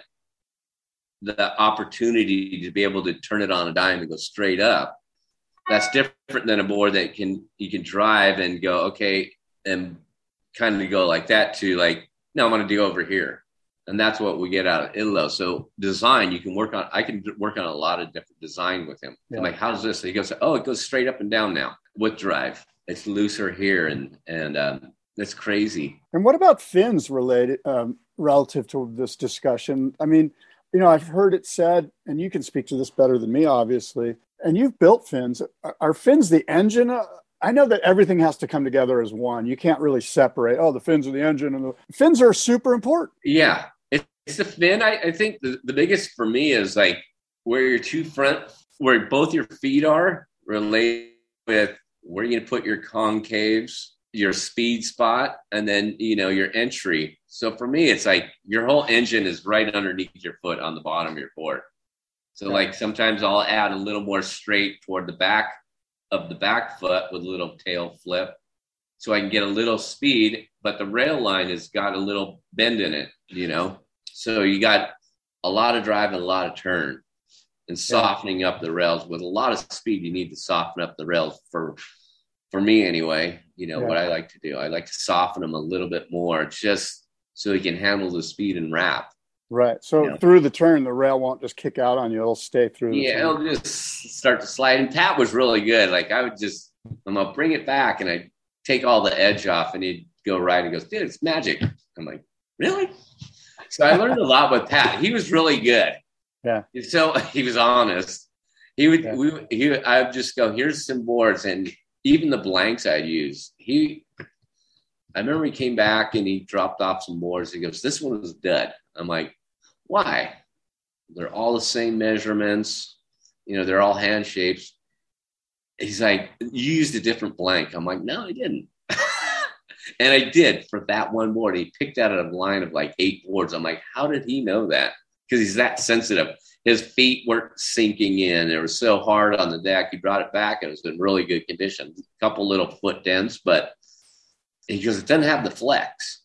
the opportunity to be able to turn it on a dime and go straight up, that's different than a board that can you can drive and go, okay, and kind of go like that to like, no, I'm going to do over here. And that's what we get out of Idilo. So design, you can work on, I can work on a lot of different design with him. Yeah. I'm like, how's this? And he goes, oh, it goes straight up and down now with drive. It's looser here. And, and um, that's crazy. And what about fins related um, relative to this discussion? I mean, you know, I've heard it said, and you can speak to this better than me, obviously, and you've built fins. Are fins the engine? I know that everything has to come together as one. You can't really separate, oh, the fins are the engine. And the fins are super important. Yeah. It's the fin. I, I think the, the biggest for me is like where your two front, where both your feet are related with where you're going to put your concaves, your speed spot, and then, you know, your entry. So for me, it's like your whole engine is right underneath your foot on the bottom of your board. So yeah. like sometimes I'll add a little more straight toward the back of the back foot with a little tail flip so I can get a little speed, but the rail line has got a little bend in it, you know? So you got a lot of drive and a lot of turn and softening yeah. up the rails. With a lot of speed, you need to soften up the rails for, for me anyway. You know, yeah. what I like to do, I like to soften them a little bit more just so you can handle the speed and wrap. Right. So you know? Through the turn, the rail won't just kick out on you. It'll stay through the yeah, turn. It'll just start to slide. And Pat was really good. Like I would just, I'm going to bring it back and I take all the edge off and he'd go right and goes, dude, it's magic. I'm like, really? So I learned a lot with Pat. He was really good. Yeah. So he was honest. He would, yeah. we, he, I would just go, here's some boards. And even the blanks I'd use, he, I remember he came back and he dropped off some boards. He goes, this one was dud. I'm like, why? They're all the same measurements. You know, they're all hand shapes. He's like, you used a different blank. I'm like, no, I didn't. And I did for that one board. He picked out a line of like eight boards. I'm like, how did he know that? Because he's that sensitive. His feet weren't sinking in. It was so hard on the deck. He brought it back and it was in really good condition. A couple little foot dents, but he goes, it doesn't have the flex.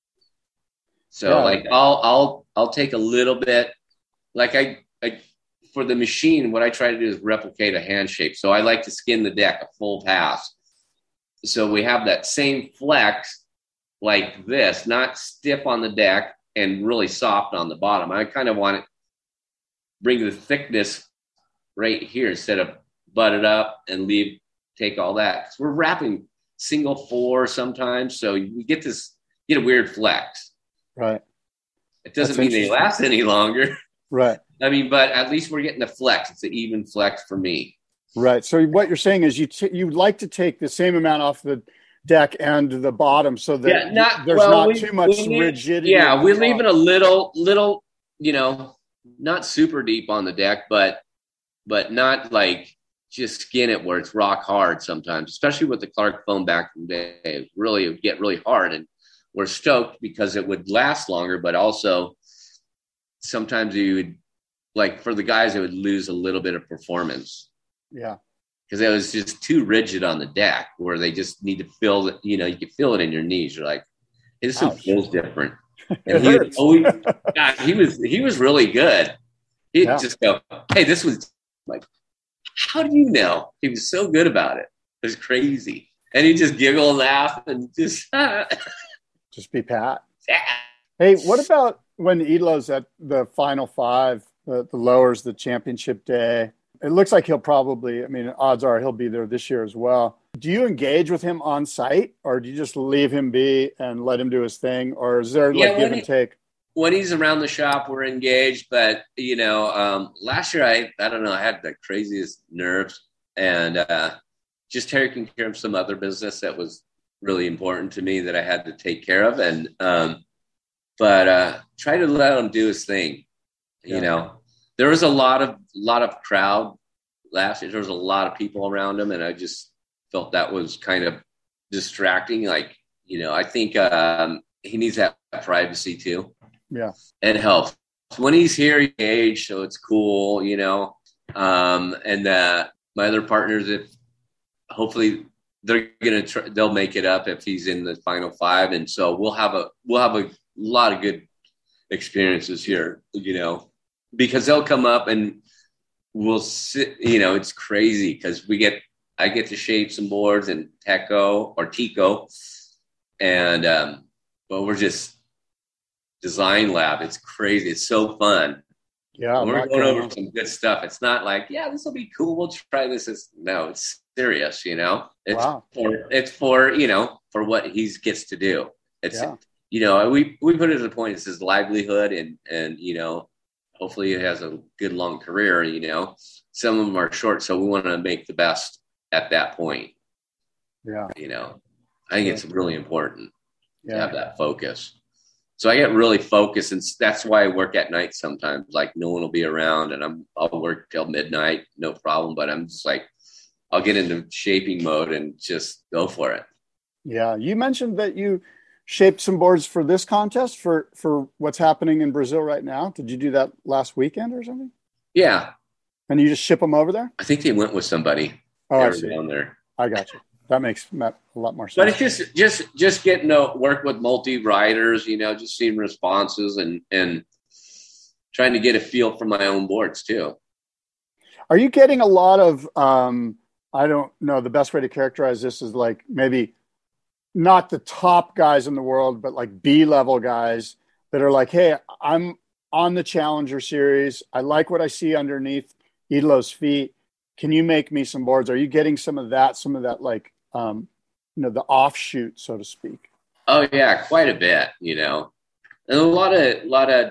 So yeah. like I'll I'll I'll take a little bit. Like I, I for the machine, what I try to do is replicate a hand shape. So I like to skin the deck a full pass. So we have that same flex like this, not stiff on the deck and really soft on the bottom. I kind of want to bring the thickness right here instead of butt it up and leave, take all that. Because we're wrapping single four sometimes. So you get this, get a weird flex. Right. It doesn't That's mean they last any longer. Right. I mean, but at least we're getting the flex. It's an even flex for me. Right. So what you're saying is you t- you'd like to take the same amount off the deck and the bottom so that yeah, not, there's well, not we, too much we need, rigidity. Yeah, we're leaving a little, little, you know, not super deep on the deck, but but not like just skin it where it's rock hard sometimes, especially with the Clark foam back in the day. It really it would get really hard, and we're stoked because it would last longer, but also sometimes you would, like for the guys, it would lose a little bit of performance. Yeah. Because it was just too rigid on the deck where they just need to feel it, you know, you can feel it in your knees. You're like, hey, this one feels different. And he was, always, God, he was he was really good. He'd yeah. just go, hey, this was like, how do you know? He was so good about it. It was crazy. And he'd just giggle and laugh and just just be Pat. Yeah. Hey, what about when Idlo's at the final five, the, the lowers, the championship day? It looks like he'll probably, I mean, odds are he'll be there this year as well. Do you engage with him on site or do you just leave him be and let him do his thing? Or is there like yeah, give and take? When he's around the shop, we're engaged. But, you know, um, last year, I I don't know, I had the craziest nerves and uh, just taking care of some other business that was really important to me that I had to take care of. And, um, but uh, try to let him do his thing, you yeah. know. There was a lot of lot of crowd last year. There was a lot of people around him, and I just felt that was kind of distracting. Like, you know, I think um, he needs that privacy too. Yeah, and help when he's here. He's age, so it's cool, you know. Um, and uh, my other partners, if hopefully they're gonna try, they'll make it up if he's in the final five, and so we'll have a we'll have a lot of good experiences here, you know. Because they'll come up and we'll sit, you know, it's crazy because we get, I get to shape some boards and Teco or Tico and, um, but we're just design lab. It's crazy. It's so fun. Yeah. And we're going over some good stuff. It's not like, yeah, this will be cool. We'll try this. It's, no, it's serious, you know, it's wow. for, it's for, you know, for what he gets to do. It's, yeah. you know, we, we put it to the point, it's his livelihood and, and, you know, hopefully he has a good long career, you know. Some of them are short, so we want to make the best at that point. Yeah. You know, I think it's really important yeah. to have that focus. So I get really focused, and that's why I work at night sometimes. Like no one will be around, and I'm I'll work till midnight, no problem. But I'm just like, I'll get into shaping mode and just go for it. Yeah. You mentioned that you shaped some boards for this contest for, for what's happening in Brazil right now. Did you do that last weekend or something? Yeah. And you just ship them over there? I think they went with somebody. Oh, I see. Down there. I got you. That makes a lot more sense. But it's just, just, just getting to work with multi riders, you know, just seeing responses and, and trying to get a feel for my own boards too. Are you getting a lot of, um, I don't know, the best way to characterize this is like maybe not the top guys in the world, but like B-level guys that are like, hey, I'm on the Challenger Series. I like what I see underneath Idilo's feet. Can you make me some boards? Are you getting some of that, some of that like, um, you know, the offshoot, so to speak? Oh yeah, quite a bit, you know, and a lot of, a lot of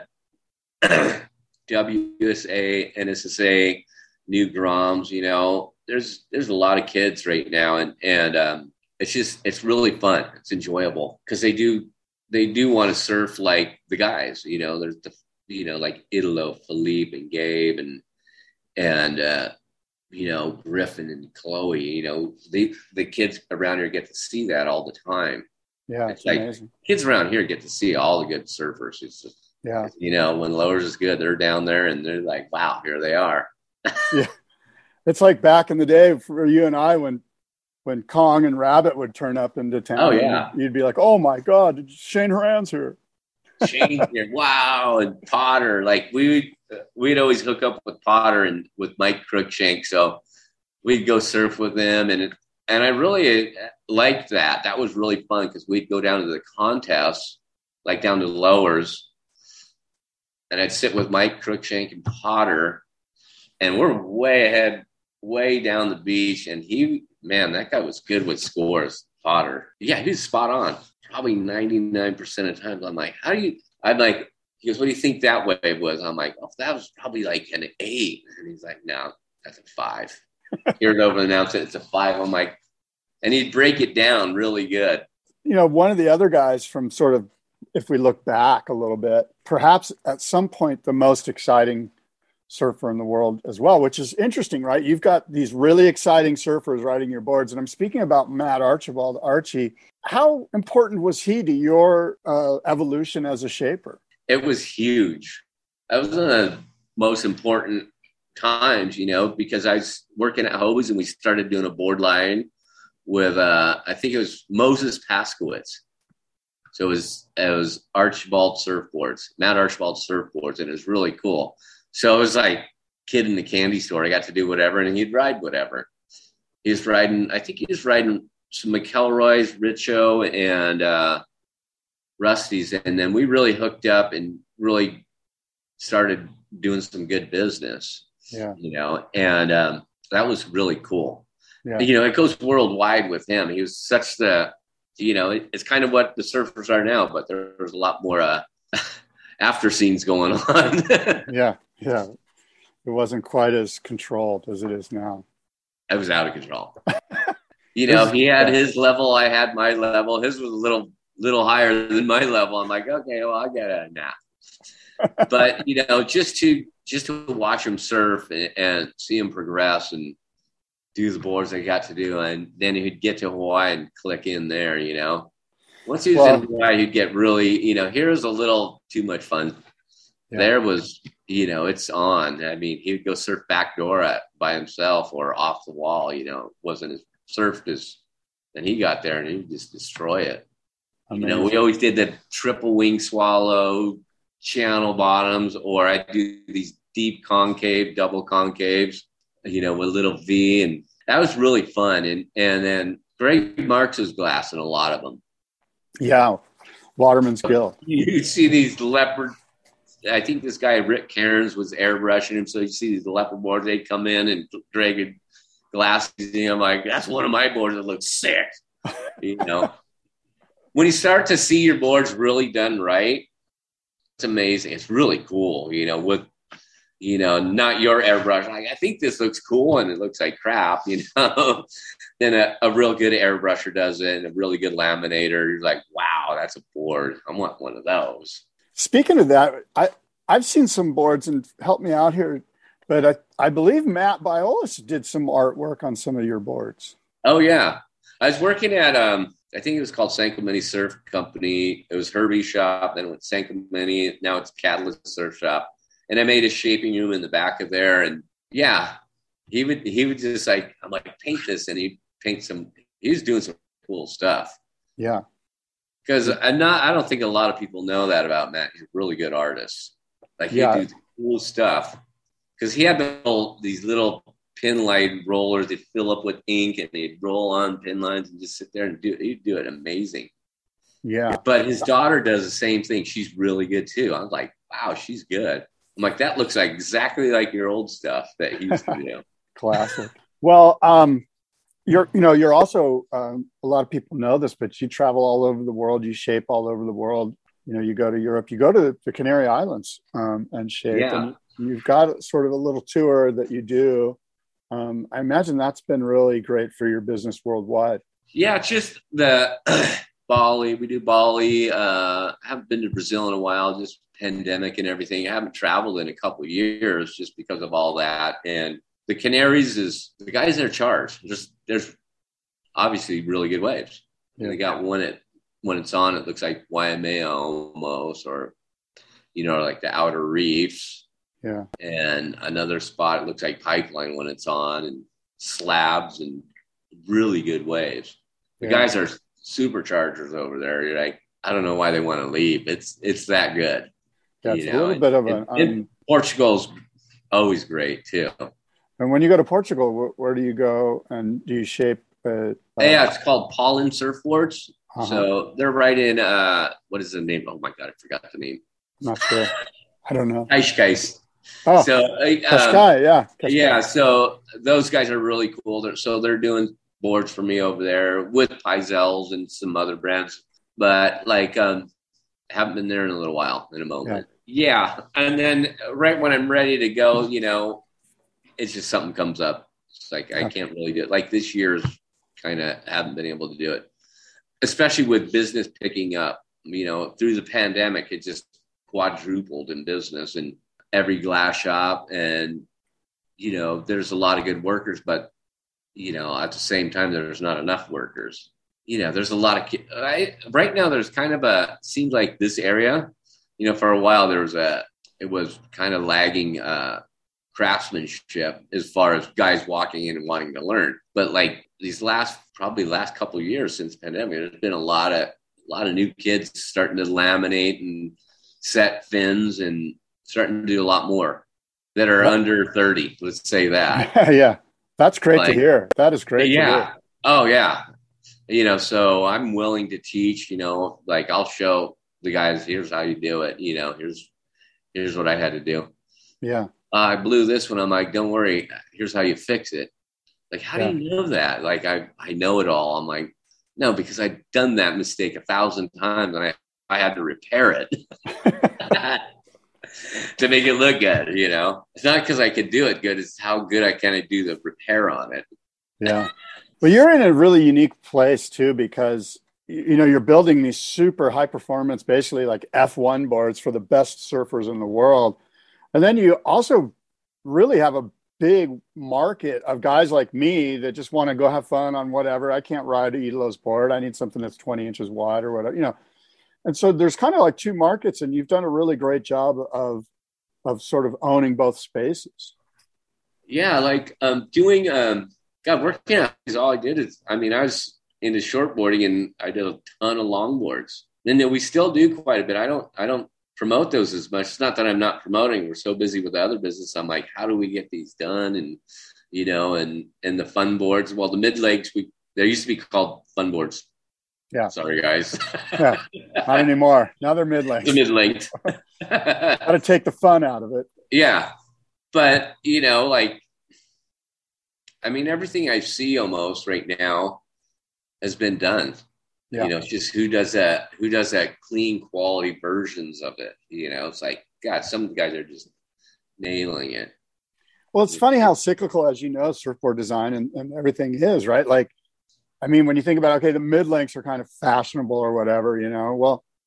W S A, N S S A, new Groms, you know, there's, there's a lot of kids right now. And, and, um, it's just, it's really fun. It's enjoyable because they do, they do want to surf like the guys, you know, there's the, you know, like Idilo, Philippe and Gabe and, and, uh, you know, Griffin and Chloe, you know, they, the kids around here get to see that all the time. Yeah. It's, it's like amazing. Kids around here get to see all the good surfers. It's just, yeah. You know, when Lowers is good, they're down there and they're like, wow, here they are. Yeah. It's like back in the day for you and I, when, when Kong and Rabbit would turn up into town. Oh yeah. You'd be like, oh my God, Shane Horan's here. Shane here. Wow. And Potter, like we would, we'd always hook up with Potter and with Mike Cruikshank. So we'd go surf with them. And, and I really liked that. That was really fun because we'd go down to the contests, like down to Lowers. And I'd sit with Mike Cruikshank and Potter. And we're way ahead, way down the beach. And he, man, that guy was good with scores, Potter. Yeah, he was spot on. Probably ninety-nine percent of the time. I'm like, how do you, I'm like, he goes, what do you think that wave was? I'm like, oh, that was probably like an eight. And he's like, no, that's a five. Hear it over and announce it. It's a five. I'm like, and he'd break it down really good. You know, one of the other guys from sort of, if we look back a little bit, perhaps at some point, the most exciting surfer in the world as well, which is interesting, right? You've got these really exciting surfers riding your boards. And I'm speaking about Matt Archibald, Archie. How important was he to your uh, evolution as a shaper? It was huge. That was one of the most important times, you know, because I was working at Hobie's and we started doing a board line with, uh, I think it was Moses Paskowitz. So it was, it was Archibald surfboards, Matt Archibald surfboards, and it was really cool. So it was like kid in the candy store. I got to do whatever, and he'd ride whatever. He was riding, I think he was riding some McElroy's, Richo, and uh, Rusty's. And then we really hooked up and really started doing some good business, yeah. you know, and um, that was really cool. Yeah. You know, it goes worldwide with him. He was such the, you know, it, it's kind of what the surfers are now, but there's a lot more uh, after scenes going on. yeah. Yeah. It wasn't quite as controlled as it is now. It was out of control. You know, he had his level. I had my level. His was a little, little higher than my level. I'm like, okay, well, I get it now. But, you know, just to, just to watch him surf and, and see him progress and do the boards I got to do. And then he'd get to Hawaii and click in there, you know. Once he was well, in Hawaii, he'd get really, you know, here's a little too much fun. Yeah. There was, you know, it's on. I mean, he would go surf backdoor at by himself or off the wall, you know, wasn't as surfed as, and he got there and he would just destroy it. Amazing. You know, we always did the triple wing swallow, channel bottoms, or I do these deep concave, double concaves, you know, with little V, and that was really fun. And and then Greg Marks was glassing a lot of them. Yeah, Waterman's Gill. You see these leopard. I think this guy Rick Cairns was airbrushing him, so you see these leopard boards. They'd come in and drag glasses in. I'm like, that's one of my boards that looks sick. You know, when you start to see your boards really done right, it's amazing. It's really cool. You know, with you know, not your airbrush. Like, I think this looks cool, and it looks like crap. You know, then a, a real good airbrusher does it, and a really good laminator. You're like, wow, that's a board. I want one of those. Speaking of that, I, I've seen some boards, and help me out here, But I, I believe Matt Biolis did some artwork on some of your boards. Oh yeah, I was working at um, I think it was called San Clemente Surf Company. It was Herbie's shop, then it went San Clemente. Now it's Catalyst Surf Shop, and I made a shaping room in the back of there. And yeah, he would he would just like I'm like paint this, and he paint some. He was doing some cool stuff. Yeah, because I'm not. I don't think a lot of people know that about Matt. He's a really good artist. Like he Yeah. do cool stuff. Because he had the little, these little pin light rollers that fill up with ink, and he'd roll on pin lines and just sit there and do it. He'd do it amazing. yeah. But his daughter does the same thing. She's really good too. I'm like, wow, she's good. I'm like, that looks like exactly like your old stuff that he used to do. Classic. Well, um, you're, you know, you're also, um, a lot of people know this, but you travel all over the world. You shape all over the world. You know, you go to Europe, you go to the Canary Islands, um, and shape. Yeah. And you've got sort of a little tour that you do. Um, I imagine that's been really great for your business worldwide. Yeah, it's just the Bali. We do Bali. Uh, I haven't been to Brazil in a while, just pandemic and everything. I haven't traveled in a couple of years just because of all that. And the Canaries is the guys that are charged. There's there's obviously really good waves. Yeah. They got one at when it's on, it looks like Waimea almost, or you know, like the outer reefs. Yeah. And another spot, it looks like Pipeline when it's on, and slabs and really good waves. The Yeah. guys are superchargers over there. You're like, I don't know why they want to leave. It's it's that good. That's you a know? little bit of And- an, and um, Portugal's always great too. and when you go to Portugal, where, where do you go and do you shape? Uh, uh, Yeah, it's called Paulin Surfboards. Uh-huh. So they're right in, uh, what is the name? Oh my God, I forgot the name. Not sure. I don't know. Cascais. Oh, So, uh, um, Cascais, yeah. Cascais. yeah, so those guys are really cool. They're, so they're doing boards for me over there with Pizels and some other brands. But like, um, haven't been there in a little while, in a moment. Yeah. And then right when I'm ready to go, you know, it's just something comes up. It's like, I can't really do it. Like this year's kind of haven't been able to do it, especially with business picking up, you know, through the pandemic, it just quadrupled in business and every glass shop. And, you know, there's a lot of good workers, but, you know, at the same time, there's not enough workers. You know, there's a lot of, ki- I, right now, there's kind of a, seems like this area, you know, for a while, there was a, it was kind of lagging uh, craftsmanship as far as guys walking in and wanting to learn. But like these last, probably last couple of years since the pandemic, there's been a lot of, a lot of new kids starting to laminate and set fins and starting to do a lot more that are Yep. under thirty. Let's say that. Yeah. That's great Like, to hear. That is great to yeah. hear. Oh yeah. You know, so I'm willing to teach, you know, like I'll show the guys, here's how you do it. You know, here's, here's what I had to do. Yeah. Uh, I blew this one. I'm like, don't worry. Here's how you fix it. Like, how Yeah. do you know that? Like, I, I know it all. I'm like, no, because I've done that mistake a thousand times and I, I had to repair it to make it look good. You know, it's not because I could do it good. It's how good I kind of do the repair on it. Yeah. Well, you're in a really unique place too, because, you know, you're building these super high performance, basically like F one boards for the best surfers in the world. And then you also really have a big market of guys like me that just want to go have fun on whatever. I can't ride Idolo's board. I need something that's twenty inches wide or whatever, you know. And so there's kind of like two markets, and you've done a really great job of, of sort of owning both spaces. Yeah. Like, um, doing, um, God, working out is all I did is, I mean, I was into shortboarding and I did a ton of longboards. And then we still do quite a bit. I don't, I don't promote those as much. It's not that I'm not promoting. We're so busy with the other business. I'm like, how do we get these done? And, you know, and, and the fun boards, well, the mid legs, we, there used to be called fun boards. Yeah. Sorry, guys. Yeah. Not anymore. Now they're mid length. The mid length. Got to take the fun out of it. Yeah. But, you know, like, I mean, everything I see almost right now has been done. Yeah. You know, it's just who does that, who does that clean quality versions of it. You know, it's like, God, some of the guys are just nailing it. Well, it's funny how cyclical, as you know, surfboard design and, and everything is, right? Like, I mean, when you think about, okay, the mid lengths are kind of fashionable or whatever, you know, well,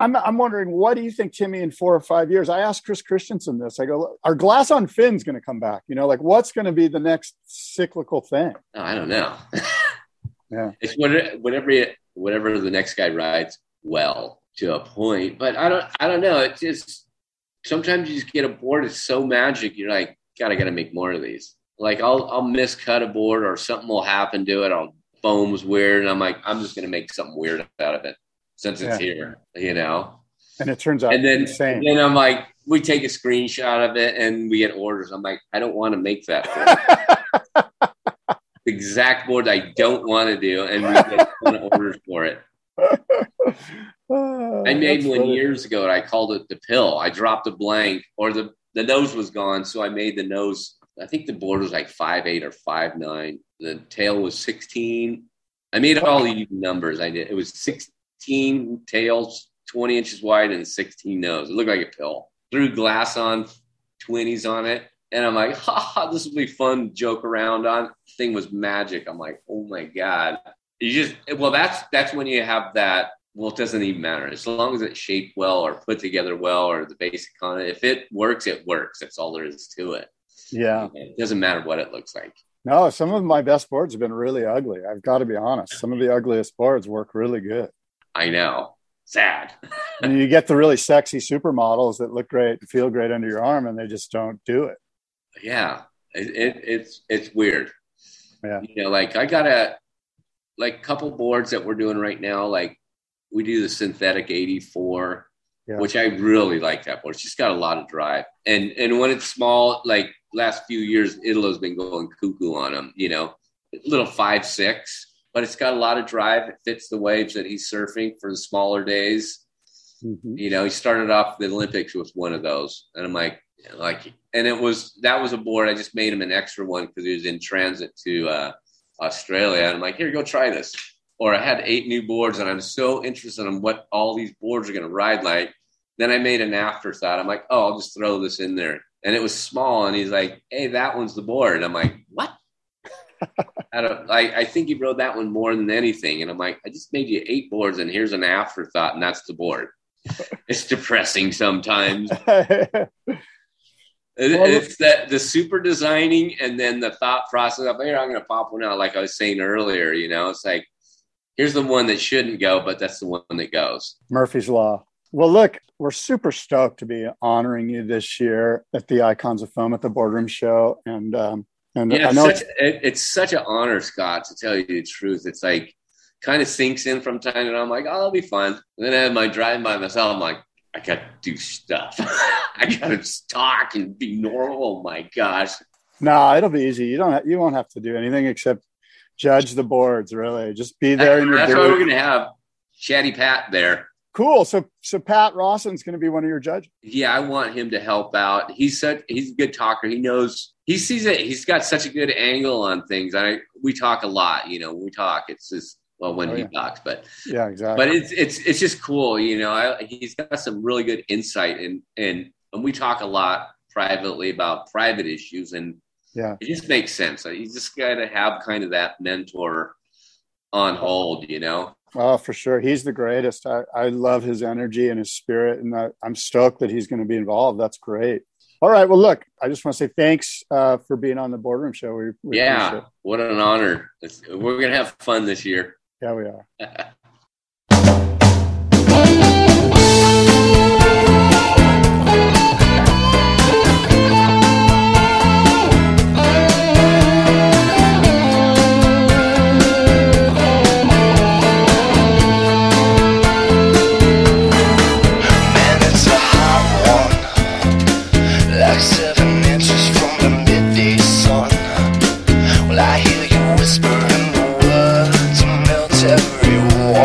I'm I'm wondering, what do you think, Timmy, in four or five years? I asked Chris Christensen this. I go, are glass on fins going to come back? You know, like what's going to be the next cyclical thing? Oh, I don't know. Yeah, it's whatever whatever whatever the next guy rides well to a point. But I don't I don't know. It's just sometimes you just get a board. It's so magic. You're like, God, I got to make more of these. Like I'll I'll miscut a board or something will happen to it. I'll foam's weird, and I'm like, I'm just going to make something weird out of it since it's yeah. here, you know. And it turns out and then, insane. And then I'm like, we take a screenshot of it and we get orders. I'm like, I don't want to make that board. The exact board I don't want to do, and we get a ton of orders for it. Oh, I made one funny. years ago, and I called it the pill. I dropped a blank, or the, the nose was gone, so I made the nose. I think the board was like five eight or five nine. The tail was sixteen. I made all the numbers. I did. It was sixteen tails, twenty inches wide, and sixteen nose. It looked like a pill. Threw glass on twenties on it. And I'm like, ha, ha, this will be fun to joke around on. The thing was magic. I'm like, oh my God. You just, well, that's, that's when you have that. Well, it doesn't even matter. As long as it's shaped well or put together well or the basic on it. If it works, it works. That's all there is to it. Yeah. It doesn't matter what it looks like. No, some of my best boards have been really ugly. I've got to be honest. Some of the ugliest boards work really good. I know. Sad. And you get the really sexy supermodels that look great and feel great under your arm, and they just don't do it. Yeah, it, it, it's it's weird. Yeah, you know, like I got a like couple boards that we're doing right now. Like we do the synthetic eighty-four, yeah. Which I really like that board. It's just got a lot of drive, and and when it's small, like last few years, Italo's been going cuckoo on them. You know, little five six, but it's got a lot of drive. It fits the waves that he's surfing for the smaller days. Mm-hmm. You know, he started off the Olympics with one of those, and I'm like. Like, and it was, that was a board. I just made him an extra one because he was in transit to uh, Australia. And I'm like, here, go try this. Or I had eight new boards and I'm so interested in what all these boards are going to ride like. Then I made an afterthought. I'm like, oh, I'll just throw this in there. And it was small. And he's like, hey, that one's the board. And I'm like, what? I, don't, I, I think he rode that one more than anything. And I'm like, I just made you eight boards and here's an afterthought. And that's the board. It's depressing sometimes. It, well, it's that the super designing and then the thought process of here, I'm going to pop one out. Like I was saying earlier, you know, it's like, here's the one that shouldn't go, but that's the one that goes. Murphy's Law. Well, look, we're super stoked to be honoring you this year at the Icons of Foam at the Boardroom Show. And, um, and yeah, I know such, it, it's such an honor, Scott, to tell you the truth. It's like kind of sinks in from time to time. I'm like, oh, that'll be fun. And then I have my drive by myself. I'm like, I got to do stuff. I got to talk and be normal. Oh my gosh. No, it'll be easy. You don't. Have, you won't have to do anything except judge the boards. Really, just be there. That, in your that's booth. why we're going to have Chatty Pat there. Cool. So, so Pat Rawson's going to be one of your judges. Yeah, I want him to help out. He's such. He's a good talker. He knows. He sees it. He's got such a good angle on things. I we talk a lot. You know, when we talk. It's just. Well, when oh, he yeah. talks, but yeah, exactly. But it's it's it's just cool, you know. I, he's got some really good insight, and and and we talk a lot privately about private issues, and yeah, it just makes sense. You just got to have kind of that mentor on hold, you know. Oh, for sure, he's the greatest. I, I love his energy and his spirit, and I, I'm stoked that he's going to be involved. That's great. All right. Well, look, I just want to say thanks uh, for being on the Boardroom Show. We, we yeah, what an honor. It's, we're going to have fun this year. Yeah, we are. Whisper in the words to melt everyone.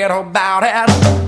forget about it.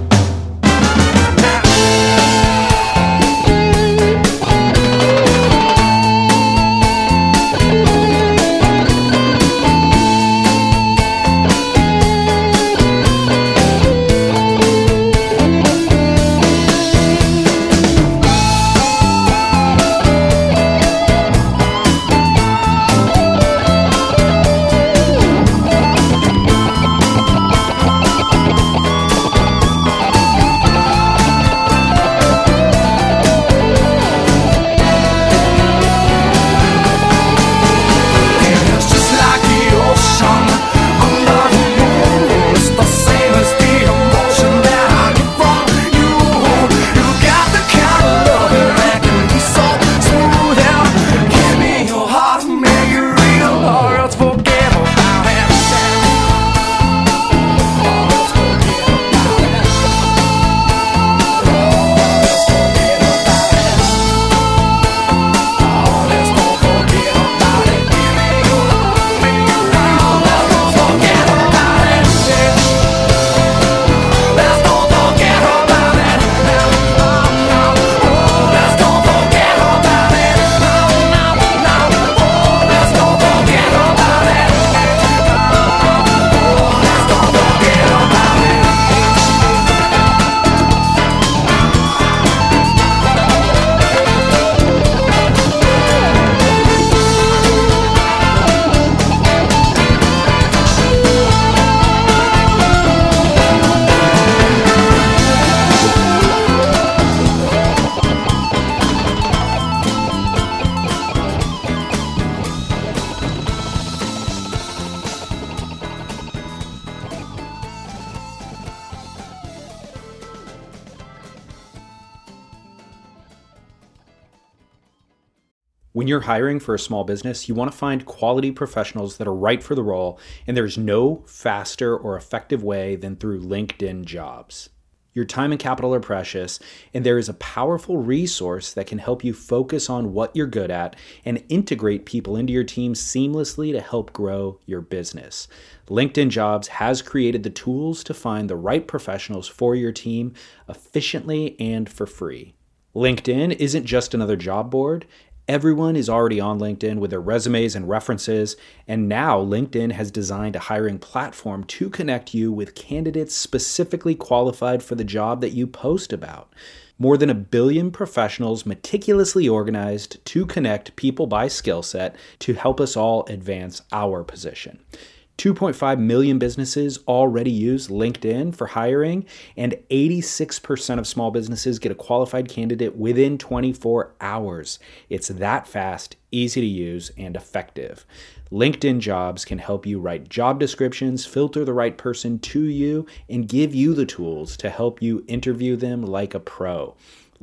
When you're hiring for a small business, you want to find quality professionals that are right for the role, and there's no faster or effective way than through LinkedIn Jobs. Your time and capital are precious, and there is a powerful resource that can help you focus on what you're good at and integrate people into your team seamlessly to help grow your business. LinkedIn Jobs has created the tools to find the right professionals for your team efficiently and for free. LinkedIn isn't just another job board. Everyone is already on LinkedIn with their resumes and references, and now LinkedIn has designed a hiring platform to connect you with candidates specifically qualified for the job that you post about. More than a billion professionals meticulously organized to connect people by skill set to help us all advance our position. two point five million businesses already use LinkedIn for hiring, and eighty-six percent of small businesses get a qualified candidate within twenty-four hours. It's that fast, easy to use, and effective. LinkedIn Jobs can help you write job descriptions, filter the right person to you, and give you the tools to help you interview them like a pro.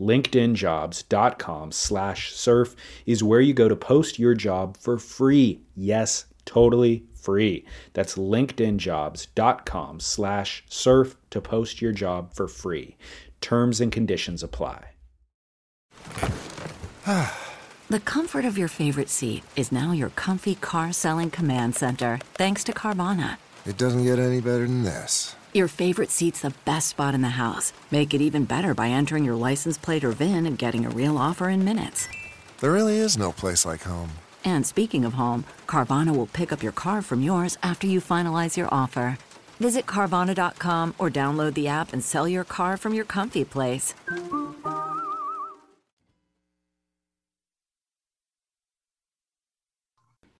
LinkedInjobs.com slash surf is where you go to post your job for free. Yes, totally free. That's linkedinjobs.com slash surf to post your job for free. Terms and conditions apply. The comfort of your favorite seat is now your comfy car selling command center, thanks to Carvana. It doesn't get any better than this. Your favorite seat's the best spot in the house. Make it even better by entering your license plate or V I N and getting a real offer in minutes. There really is no place like home. And speaking of home, Carvana will pick up your car from yours after you finalize your offer. Visit Carvana dot com or download the app and sell your car from your comfy place.